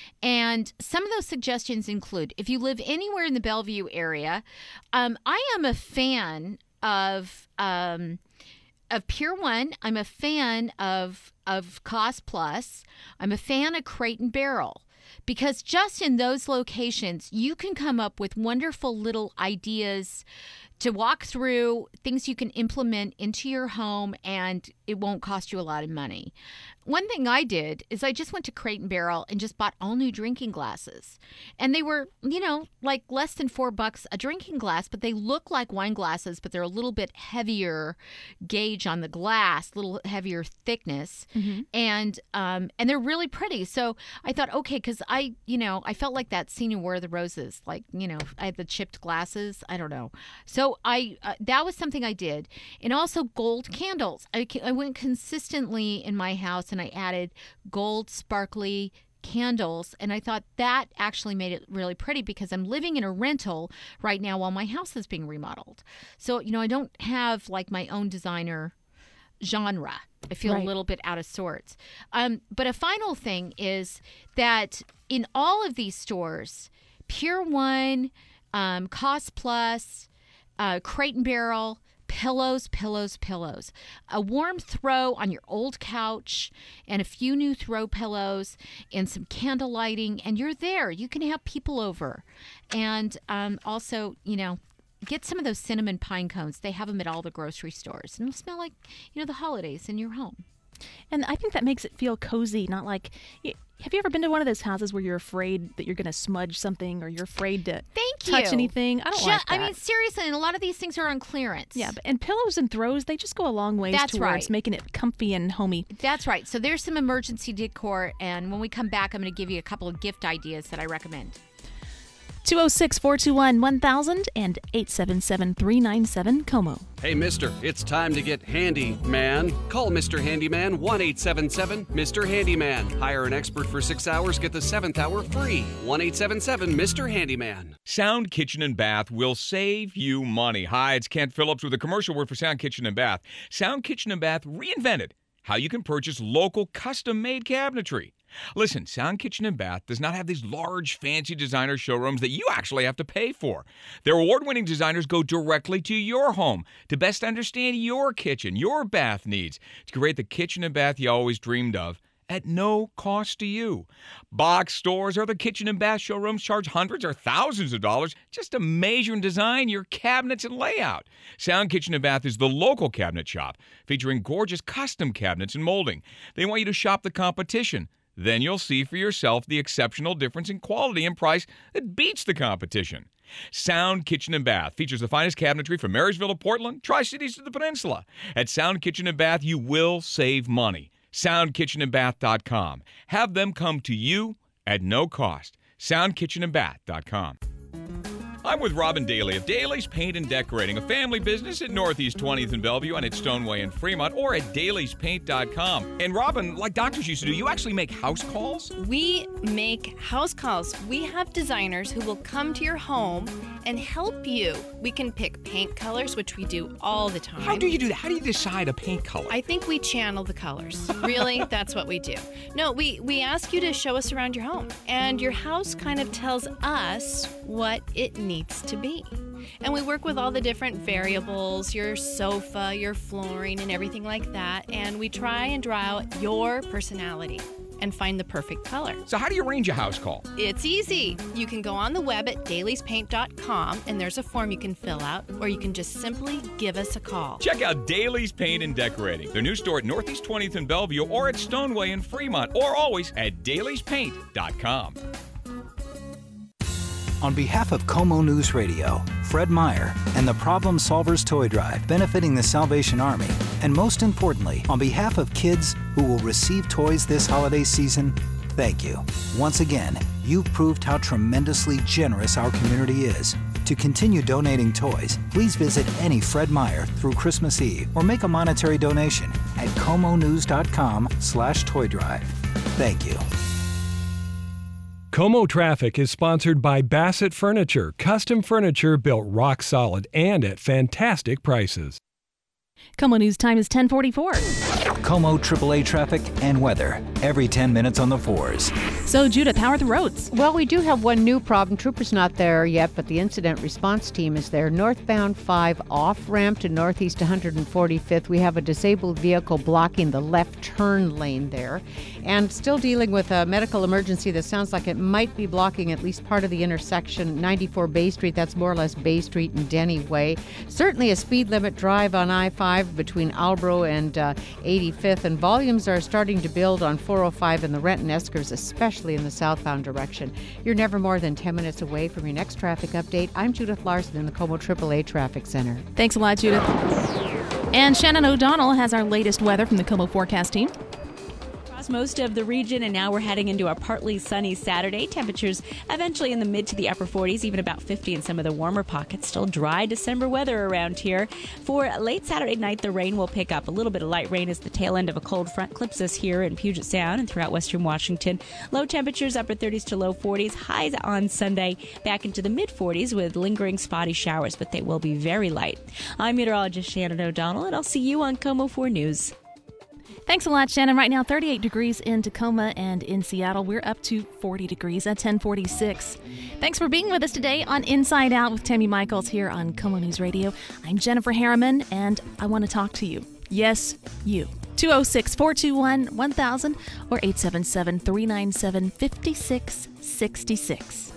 And some of those suggestions include, if you live anywhere in the Bellevue area, um, I am a fan of um, of Pier One. I'm a fan of of Cost Plus. I'm a fan of Crate and Barrel. Because just in those locations, you can come up with wonderful little ideas to walk through, things you can implement into your home, and it won't cost you a lot of money. One thing I did is I just went to Crate and Barrel and just bought all new drinking glasses. And they were, you know, like less than four bucks a drinking glass, but they look like wine glasses, but they're a little bit heavier gauge on the glass, a little heavier thickness. Mm-hmm. And um, and they're really pretty. So I thought, okay, because I, you know, I felt like that scene in War of the Roses, like, you know, I had the chipped glasses. I don't know. So I uh, that was something I did. And also gold candles. I, I went consistently in my house and I added gold sparkly candles, and I thought that actually made it really pretty, because I'm living in a rental right now while my house is being remodeled. So, you know, I don't have like my own designer genre. I feel Right. a little bit out of sorts. Um, but a final thing is that in all of these stores, Pier One, um, Cost Plus, uh, Crate and Barrel, pillows, pillows, pillows. A warm throw on your old couch and a few new throw pillows and some candle lighting, and you're there. You can have people over. And um, also, you know, get some of those cinnamon pine cones. They have them at all the grocery stores. And it'll smell like, you know, the holidays in your home. And I think that makes it feel cozy, not like... Have you ever been to one of those houses where you're afraid that you're going to smudge something, or you're afraid to Thank touch you. anything? I don't Ju- like that. I mean, seriously, and a lot of these things are on clearance. Yeah, but, and pillows and throws, they just go a long ways That's towards right. making it comfy and homey. That's right. So there's some emergency decor, and when we come back, I'm going to give you a couple of gift ideas that I recommend. two oh six, four two one, one thousand and eight seven seven, three nine seven, C O M O. Hey, mister, it's time to get handy, man. Call Mister Handyman, one eight seven seven, Mister Handyman. Hire an expert for six hours, get the seventh hour free. one eight seven seven, Mister Handyman. Sound Kitchen and Bath will save you money. Hi, it's Kent Phillips with a commercial word for Sound Kitchen and Bath. Sound Kitchen and Bath reinvented how you can purchase local custom-made cabinetry. Listen, Sound Kitchen and Bath does not have these large, fancy designer showrooms that you actually have to pay for. Their award-winning designers go directly to your home to best understand your kitchen, your bath needs, to create the kitchen and bath you always dreamed of at no cost to you. Box stores or the kitchen and bath showrooms charge hundreds or thousands of dollars just to measure and design your cabinets and layout. Sound Kitchen and Bath is the local cabinet shop featuring gorgeous custom cabinets and molding. They want you to shop the competition. Then you'll see for yourself the exceptional difference in quality and price that beats the competition. Sound Kitchen and Bath features the finest cabinetry from Marysville to Portland, Tri-Cities to the Peninsula. At Sound Kitchen and Bath, you will save money. sound kitchen and bath dot com. Have them come to you at no cost. sound kitchen and bath dot com. I'm with Robin Daly of Daly's Paint and Decorating, a family business at Northeast twentieth and Bellevue and at Stoneway and Fremont, or at dailies paint dot com. And Robin, like doctors used to do, you actually make house calls? We Make house calls. We have designers who will come to your home and help you. We can pick paint colors, which we do all the time. How do you do that? How do you decide a paint color? I think we channel the colors. Really, that's what we do. No, we, we ask you to show us around your home, and your house kind of tells us what it needs to be. And we work with all the different variables, your sofa, your flooring, and everything like that, and we try and draw out your personality and find the perfect color. So how do you arrange a house call? It's easy. You can go on the web at dailies paint dot com, and there's a form you can fill out, or you can just simply give us a call. Check out Daly's Paint and Decorating, their new store at Northeast twentieth in Bellevue, or at Stoneway in Fremont, or always at dailies paint dot com. On behalf of Como News Radio, Fred Meyer, and the Problem Solvers Toy Drive benefiting the Salvation Army, and most importantly, on behalf of kids who will receive toys this holiday season, thank you. Once again, you've proved how tremendously generous our community is. To continue donating toys, please visit any Fred Meyer through Christmas Eve or make a monetary donation at como news dot com slash toy drive. Thank you. Como Traffic is sponsored by Bassett Furniture, custom furniture built rock solid and at fantastic prices. Como News time is ten forty-four. Como triple A traffic and weather every ten minutes on the fours. So, Judith, how are the roads? Well, we do have one new problem. Trooper's not there yet, but the incident response team is there. Northbound five off-ramp to Northeast one hundred forty-fifth. We have a disabled vehicle blocking the left turn lane there. And still dealing with a medical emergency that sounds like it might be blocking at least part of the intersection, ninety-four Bay Street. That's more or less Bay Street and Denny Way. Certainly a speed limit drive on I five between Albro and uh, eighty-fifth. And volumes are starting to build on four oh five and the Renton-Eskers, especially in the southbound direction. You're never more than ten minutes away from your next traffic update. I'm Judith Larson in the Como triple A Traffic Center. Thanks a lot, Judith. And Shannon O'Donnell has our latest weather from the Como forecast team. Most of the region, and now we're heading into a partly sunny Saturday. Temperatures eventually in the mid to the upper forties, even about fifty in some of the warmer pockets. Still dry December weather around here. For late Saturday night, the rain will pick up. A little bit of light rain as the tail end of a cold front clips us here in Puget Sound and throughout western Washington. Low temperatures upper thirties to low forties. Highs on Sunday back into the mid forties with lingering spotty showers, but they will be very light. I'm meteorologist Shannon O'Donnell, and I'll see you on Como four News. Thanks a lot, Shannon. Right now, thirty-eight degrees in Tacoma and in Seattle. We're up to forty degrees at ten forty-six. Thanks for being with us today on Inside Out with Tammy Michaels here on Como News Radio. I'm Jennifer Harriman, and I want to talk to you. Yes, you. two oh six, four two one, one thousand or eight seven seven, three nine seven, five six six six.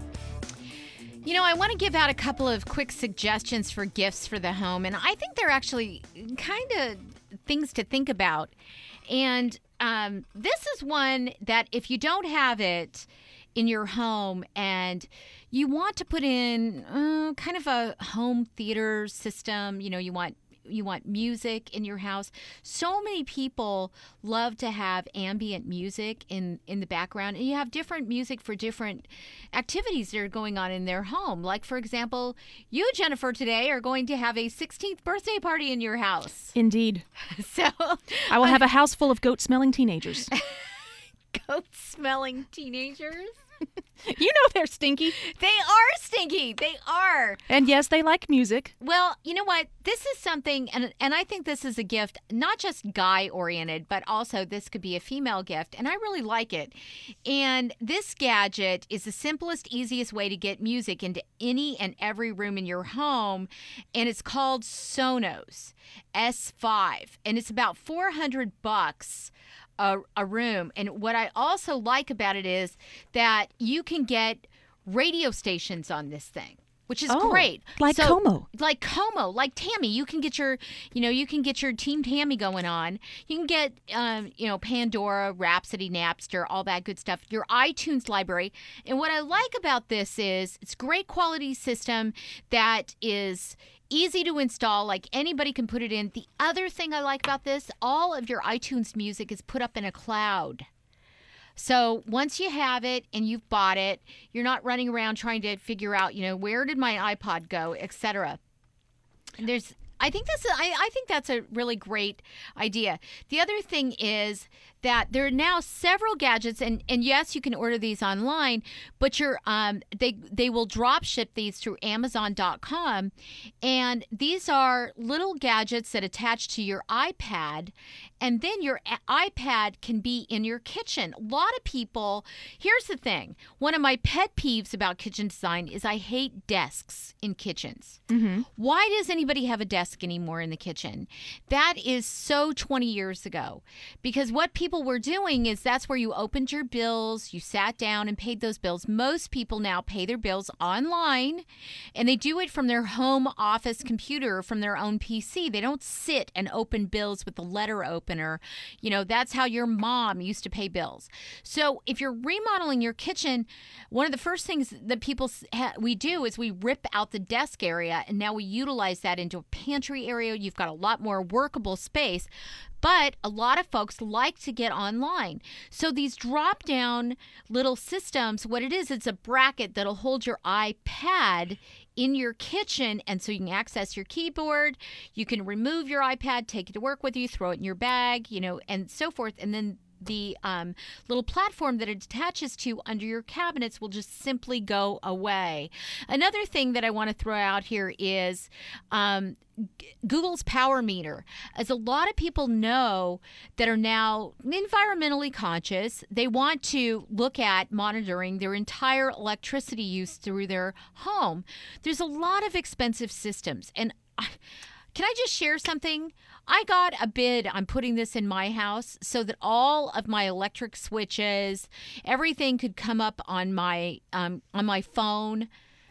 You know, I want to give out a couple of quick suggestions for gifts for the home, and I think they're actually kind of things to think about. And um, this is one that if you don't have it in your home and you want to put in uh, kind of a home theater system, you know, you want you want music in your house. So many people love to have ambient music in, in the background, and you have different music for different activities that are going on in their home. Like, for example, you, Jennifer, today are going to have a sixteenth birthday party in your house. Indeed. So I will have a house full of goat-smelling teenagers. Goat-smelling teenagers? You know they're stinky. They are stinky. They are. And yes, they like music. Well, you know what? This is something, and and I think this is a gift, not just guy-oriented, but also this could be a female gift, and I really like it. And this gadget is the simplest, easiest way to get music into any and every room in your home, and it's called Sonos S five, and it's about four hundred bucks. A, a room. And what I also like about it is that you can get radio stations on this thing, which is oh, great. Like so, Como. Like Como, like Tammy. You can get your, you know, you can get your Team Tammy going on. You can get, um, you know, Pandora, Rhapsody, Napster, all that good stuff. Your iTunes library. And what I like about this is it's a great quality system that is easy to install, like anybody can put it in. The other thing I like about this, all of your iTunes music is put up in a cloud. So once you have it and you've bought it, you're not running around trying to figure out, you know, where did my iPod go, et cetera. There's, I think that's, a, I, I think that's a really great idea. The other thing is that there are now several gadgets, and, and yes, you can order these online, but you're um they they will drop ship these through Amazon dot com, and these are little gadgets that attach to your iPad, and then your iPad can be in your kitchen. A lot of people, here's the thing, one of my pet peeves about kitchen design is I hate desks in kitchens. Mm-hmm. Why does anybody have a desk anymore in the kitchen? That is so twenty years ago, because what people were doing is that's where you opened your bills, you sat down and paid those bills. Most people now pay their bills online, and they do it from their home office computer, from their own P C. They don't sit and open bills with the letter opener. You know, that's how your mom used to pay bills. So if you're remodeling your kitchen, one of the first things that people ha- we do is we rip out the desk area, and now we utilize that into a pantry area. You've got a lot more workable space. But a lot of folks like to get online. So these drop-down little systems, what it is, it's a bracket that'll hold your iPad in your kitchen, and so you can access your keyboard. You can remove your iPad, take it to work with you, throw it in your bag, you know, and so forth. And then the um, little platform that it attaches to under your cabinets will just simply go away. Another thing that I want to throw out here is um, G- Google's Power Meter. As a lot of people know that are now environmentally conscious, they want to look at monitoring their entire electricity use through their home. There's a lot of expensive systems, and I, can I just share something? I got a bid on putting this in my house so that all of my electric switches, everything could come up on my um, on my phone.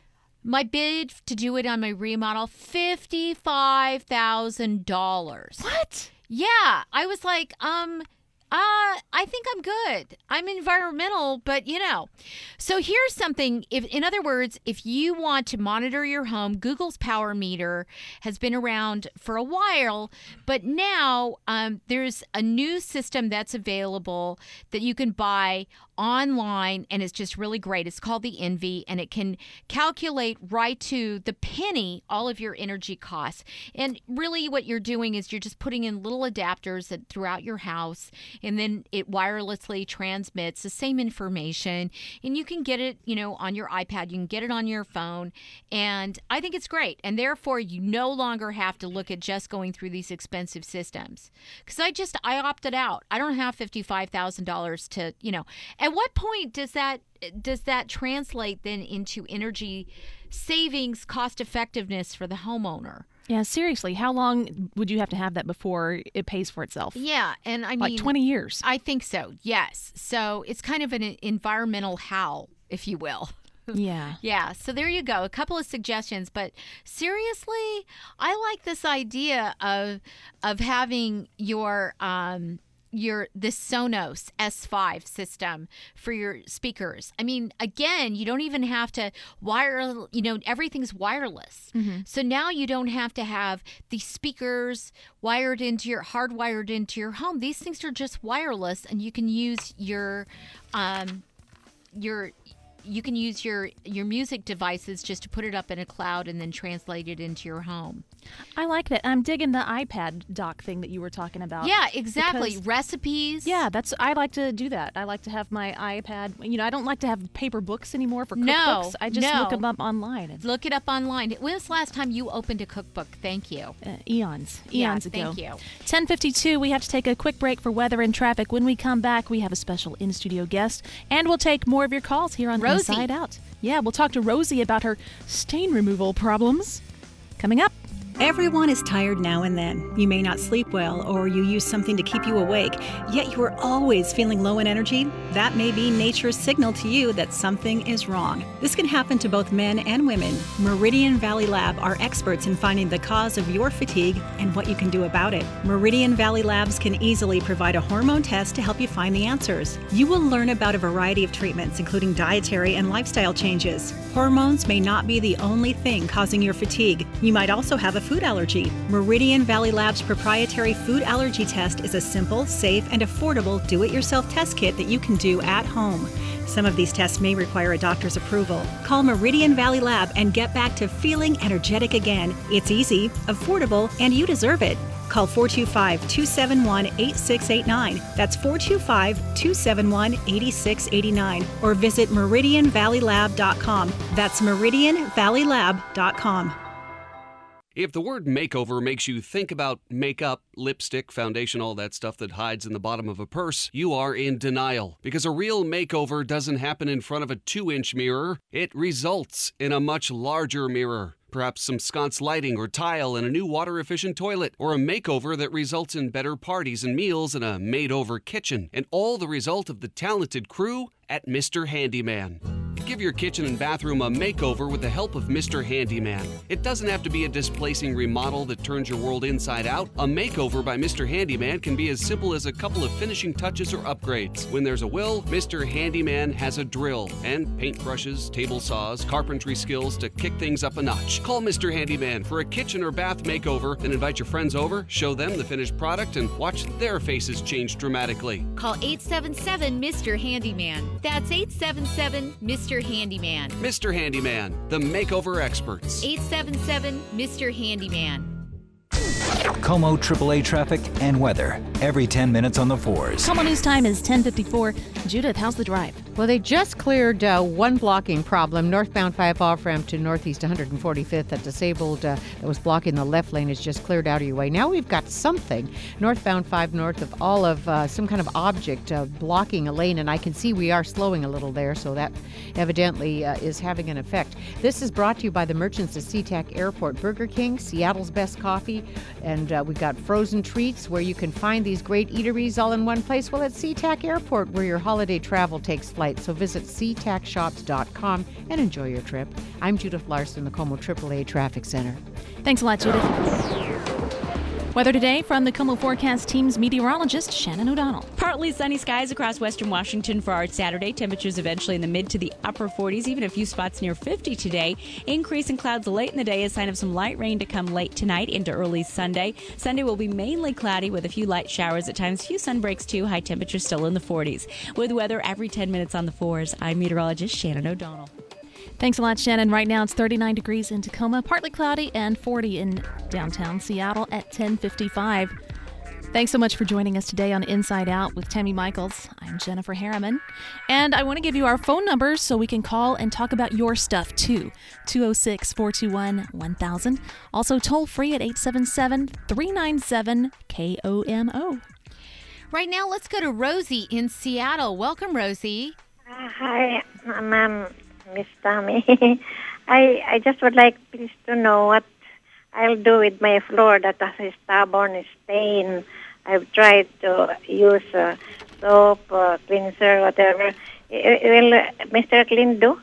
My bid to do it on my remodel, fifty-five thousand dollars. What? Yeah. I was like, um, uh, I think I'm good. I'm environmental, but you know. So here's something. If, in other words, if you want to monitor your home, Google's Power Meter has been around for a while, but now um, there's a new system that's available that you can buy online, and it's just really great. It's called the Envy, and it can calculate right to the penny all of your energy costs. And really what you're doing is you're just putting in little adapters that, throughout your house, and then it wirelessly transmits the same information, and you can get it, you know, on your iPad, you can get it on your phone, and I think it's great. And therefore, you no longer have to look at just going through these expensive systems. Because I just, I opted out. I don't have fifty-five thousand dollars to, you know, at what point does that does that translate then into energy savings, cost effectiveness for the homeowner? Yeah, seriously, how long would you have to have that before it pays for itself? Yeah, and I mean, like twenty years. I think so. Yes. So it's kind of an environmental howl, if you will. Yeah. Yeah. So there you go. A couple of suggestions, but seriously, I like this idea of of having your um your this Sonos S five system for your speakers. I mean, again, you don't even have to wire, you know, everything's wireless. Mm-hmm. So now you don't have to have these speakers wired into your, hardwired into your home. These things are just wireless, and you can use your, um, your, you can use your your music devices just to put it up in a cloud and then translate it into your home. I like that. I'm digging the iPad dock thing that you were talking about. Yeah, exactly. Because, recipes. Yeah, that's. I like to do that. I like to have my iPad. You know, I don't like to have paper books anymore for cookbooks. No, I just no. look them up online. And, look it up online. When was the last time you opened a cookbook? Thank you. Uh, eons. Eons yeah, ago. Thank you. ten fifty-two, we have to take a quick break for weather and traffic. When we come back, we have a special in-studio guest, and we'll take more of your calls here on Rosie. Inside Out. Yeah, we'll talk to Rosie about her stain removal problems. Coming up. Everyone is tired now and then. You may not sleep well, or you use something to keep you awake, yet you are always feeling low in energy. That may be nature's signal to you that something is wrong. This can happen to both men and women. Meridian Valley Lab are experts in finding the cause of your fatigue and what you can do about it. Meridian Valley Labs can easily provide a hormone test to help you find the answers. You will learn about a variety of treatments, including dietary and lifestyle changes. Hormones may not be the only thing causing your fatigue. You might also have a food allergy. Meridian Valley Labs' proprietary food allergy test is a simple, safe, and affordable do-it-yourself test kit that you can do at home. Some of these tests may require a doctor's approval. Call Meridian Valley Lab and get back to feeling energetic again. It's easy, affordable, and you deserve it. Call four two five, two seven one, eight six eight nine. That's four two five, two seven one, eight six eight nine. Or visit meridian valley lab dot com. That's meridian valley lab dot com. If the word makeover makes you think about makeup, lipstick, foundation, all that stuff that hides in the bottom of a purse, you are in denial. Because a real makeover doesn't happen in front of a two-inch mirror. It results in a much larger mirror. Perhaps some sconce lighting or tile and a new water-efficient toilet. Or a makeover that results in better parties and meals and a made-over kitchen. And all the result of the talented crew at Mister Handyman. Give your kitchen and bathroom a makeover with the help of Mister Handyman. It doesn't have to be a displacing remodel that turns your world inside out. A makeover by Mister Handyman can be as simple as a couple of finishing touches or upgrades. When there's a will, Mister Handyman has a drill and paintbrushes, table saws, carpentry skills to kick things up a notch. Call Mister Handyman for a kitchen or bath makeover, then invite your friends over, show them the finished product, and watch their faces change dramatically. Call eight seven seven, Mister Handyman. That's eight seven seven, Mister Handyman. Mister Handyman, the makeover experts. eight seven seven, Mister Handyman. Como triple A traffic and weather every ten minutes on the fours. Como News time is ten fifty-four. Judith, how's the drive? Well, they just cleared uh, one blocking problem. Northbound five off-ramp to northeast one hundred forty-fifth. That disabled uh, that was blocking the left lane is just cleared out of your way. Now we've got something. Northbound five north of all of uh, some kind of object uh, blocking a lane, and I can see we are slowing a little there, so that evidently uh, is having an effect. This is brought to you by the merchants at SeaTac Airport. Burger King, Seattle's best coffee, and uh, we've got frozen treats where you can find these great eateries all in one place. Well, at SeaTac Airport, where your holiday travel takes flight. So visit sea tac shops dot com and enjoy your trip. I'm Judith Larson, the Como triple A Traffic Center. Thanks a lot, Judith. Weather today from the Como Forecast Team's meteorologist, Shannon O'Donnell. Partly sunny skies across western Washington for our Saturday. Temperatures eventually in the mid to the upper forties, even a few spots near fifty today. Increase in clouds late in the day, a sign of some light rain to come late tonight into early Sunday. Sunday will be mainly cloudy with a few light showers at times, few sun breaks too. High temperatures still in the forties. With weather every ten minutes on the fours, I'm meteorologist Shannon O'Donnell. Thanks a lot, Shannon. Right now it's thirty-nine degrees in Tacoma, partly cloudy, and forty in downtown Seattle at ten fifty-five. Thanks so much for joining us today on Inside Out with Tammy Michaels. I'm Jennifer Harriman. And I want to give you our phone numbers so we can call and talk about your stuff too. two oh six, four two one, one thousand. Also toll free at eight seven seven, three nine seven, K O M O. Right now, let's go to Rosie in Seattle. Welcome, Rosie. Uh, hi, ma'am. Miss Tammy. I I just would like please to know what I'll do with my floor that has a stubborn stain. I've tried to use uh, soap, uh, cleanser, whatever. Will uh, Mister Clean do?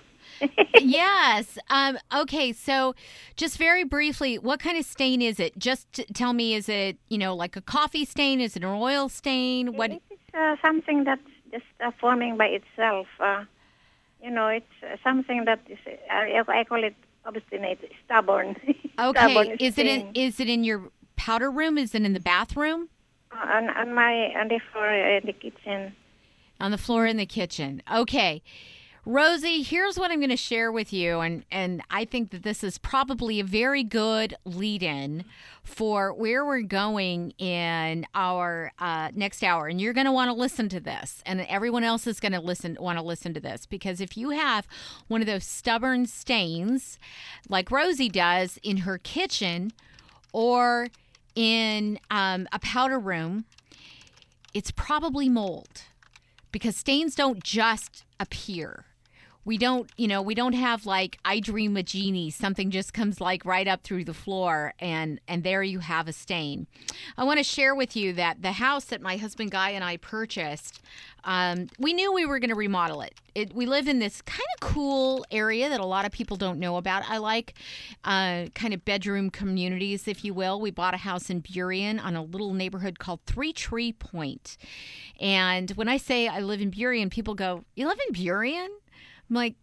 Yes. Um, okay, so just very briefly, what kind of stain is it? Just t- tell me, is it, you know, like a coffee stain? Is it an oil stain? What? It's uh, something that's just uh, forming by itself. Uh, You know, it's uh, something that is, uh, I call it obstinate, stubborn. Okay, stubborn is it in, is it in your powder room? Is it in the bathroom? Uh, on, on my, on the floor in the kitchen. On the floor in the kitchen. Okay. Rosie, here's what I'm going to share with you, and, and I think that this is probably a very good lead-in for where we're going in our uh, next hour. And you're going to want to listen to this, and everyone else is going to listen want to listen to this, because if you have one of those stubborn stains like Rosie does in her kitchen or in um, a powder room, it's probably mold, because stains don't just appear. We don't, you know, we don't have like I Dream a Genie. Something just comes like right up through the floor and, and there you have a stain. I want to share with you that the house that my husband Guy and I purchased, um, we knew we were going to remodel it. it. We live in this kind of cool area that a lot of people don't know about. I like uh, kind of bedroom communities, if you will. We bought a house in Burien on a little neighborhood called Three Tree Point. And when I say I live in Burien, people go, "You live in Burien?" I'm like,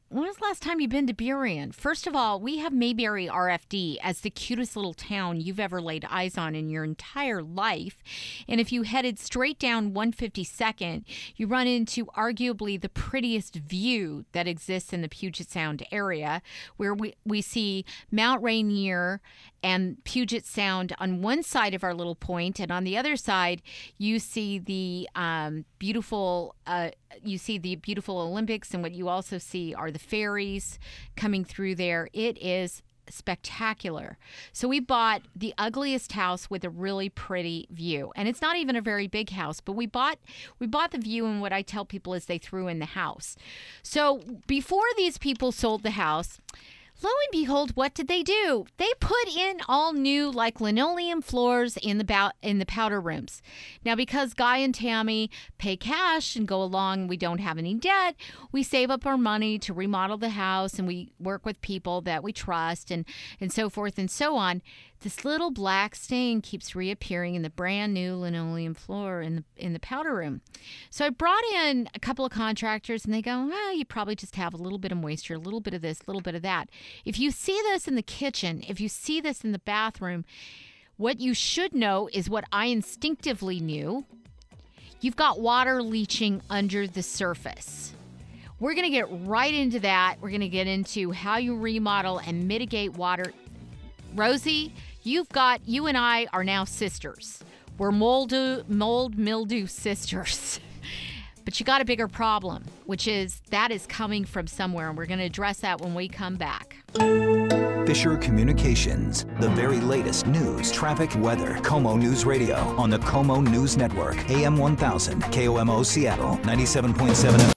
when was the last time you've been to Burien? First of all, we have Mayberry R F D as the cutest little town you've ever laid eyes on in your entire life. And if you headed straight down one hundred fifty-second, you run into arguably the prettiest view that exists in the Puget Sound area, where we, we see Mount Rainier and Puget Sound on one side of our little point, and on the other side, you see the um, beautiful, uh, you see the beautiful Olympics, and what you also see are the ferries coming through there. It is spectacular. So we bought the ugliest house with a really pretty view, and it's not even a very big house, but we bought we bought the view, and what I tell people is they threw in the house. So before these people sold the house, lo and behold, what did they do? They put in all new, like, linoleum floors in the bow- in the powder rooms. Now, because Guy and Tammy pay cash and go along, we don't have any debt, we save up our money to remodel the house, and we work with people that we trust, and, and so forth and so on. This little black stain keeps reappearing in the brand new linoleum floor in the in the powder room. So I brought in a couple of contractors, and they go, oh, you probably just have a little bit of moisture, a little bit of this, a little bit of that. If you see this in the kitchen, if you see this in the bathroom, what you should know is what I instinctively knew. You've got water leaching under the surface. We're going to get right into that. We're going to get into how you remodel and mitigate water. Rosie, you've got, you and I are now sisters. We're mold, mold mildew sisters. But you got a bigger problem, which is that is coming from somewhere, and we're going to address that when we come back. Fisher Communications, the very latest news, traffic, weather. Como News Radio on the Como News Network, A M one thousand, K O M O Seattle, ninety-seven point seven F M.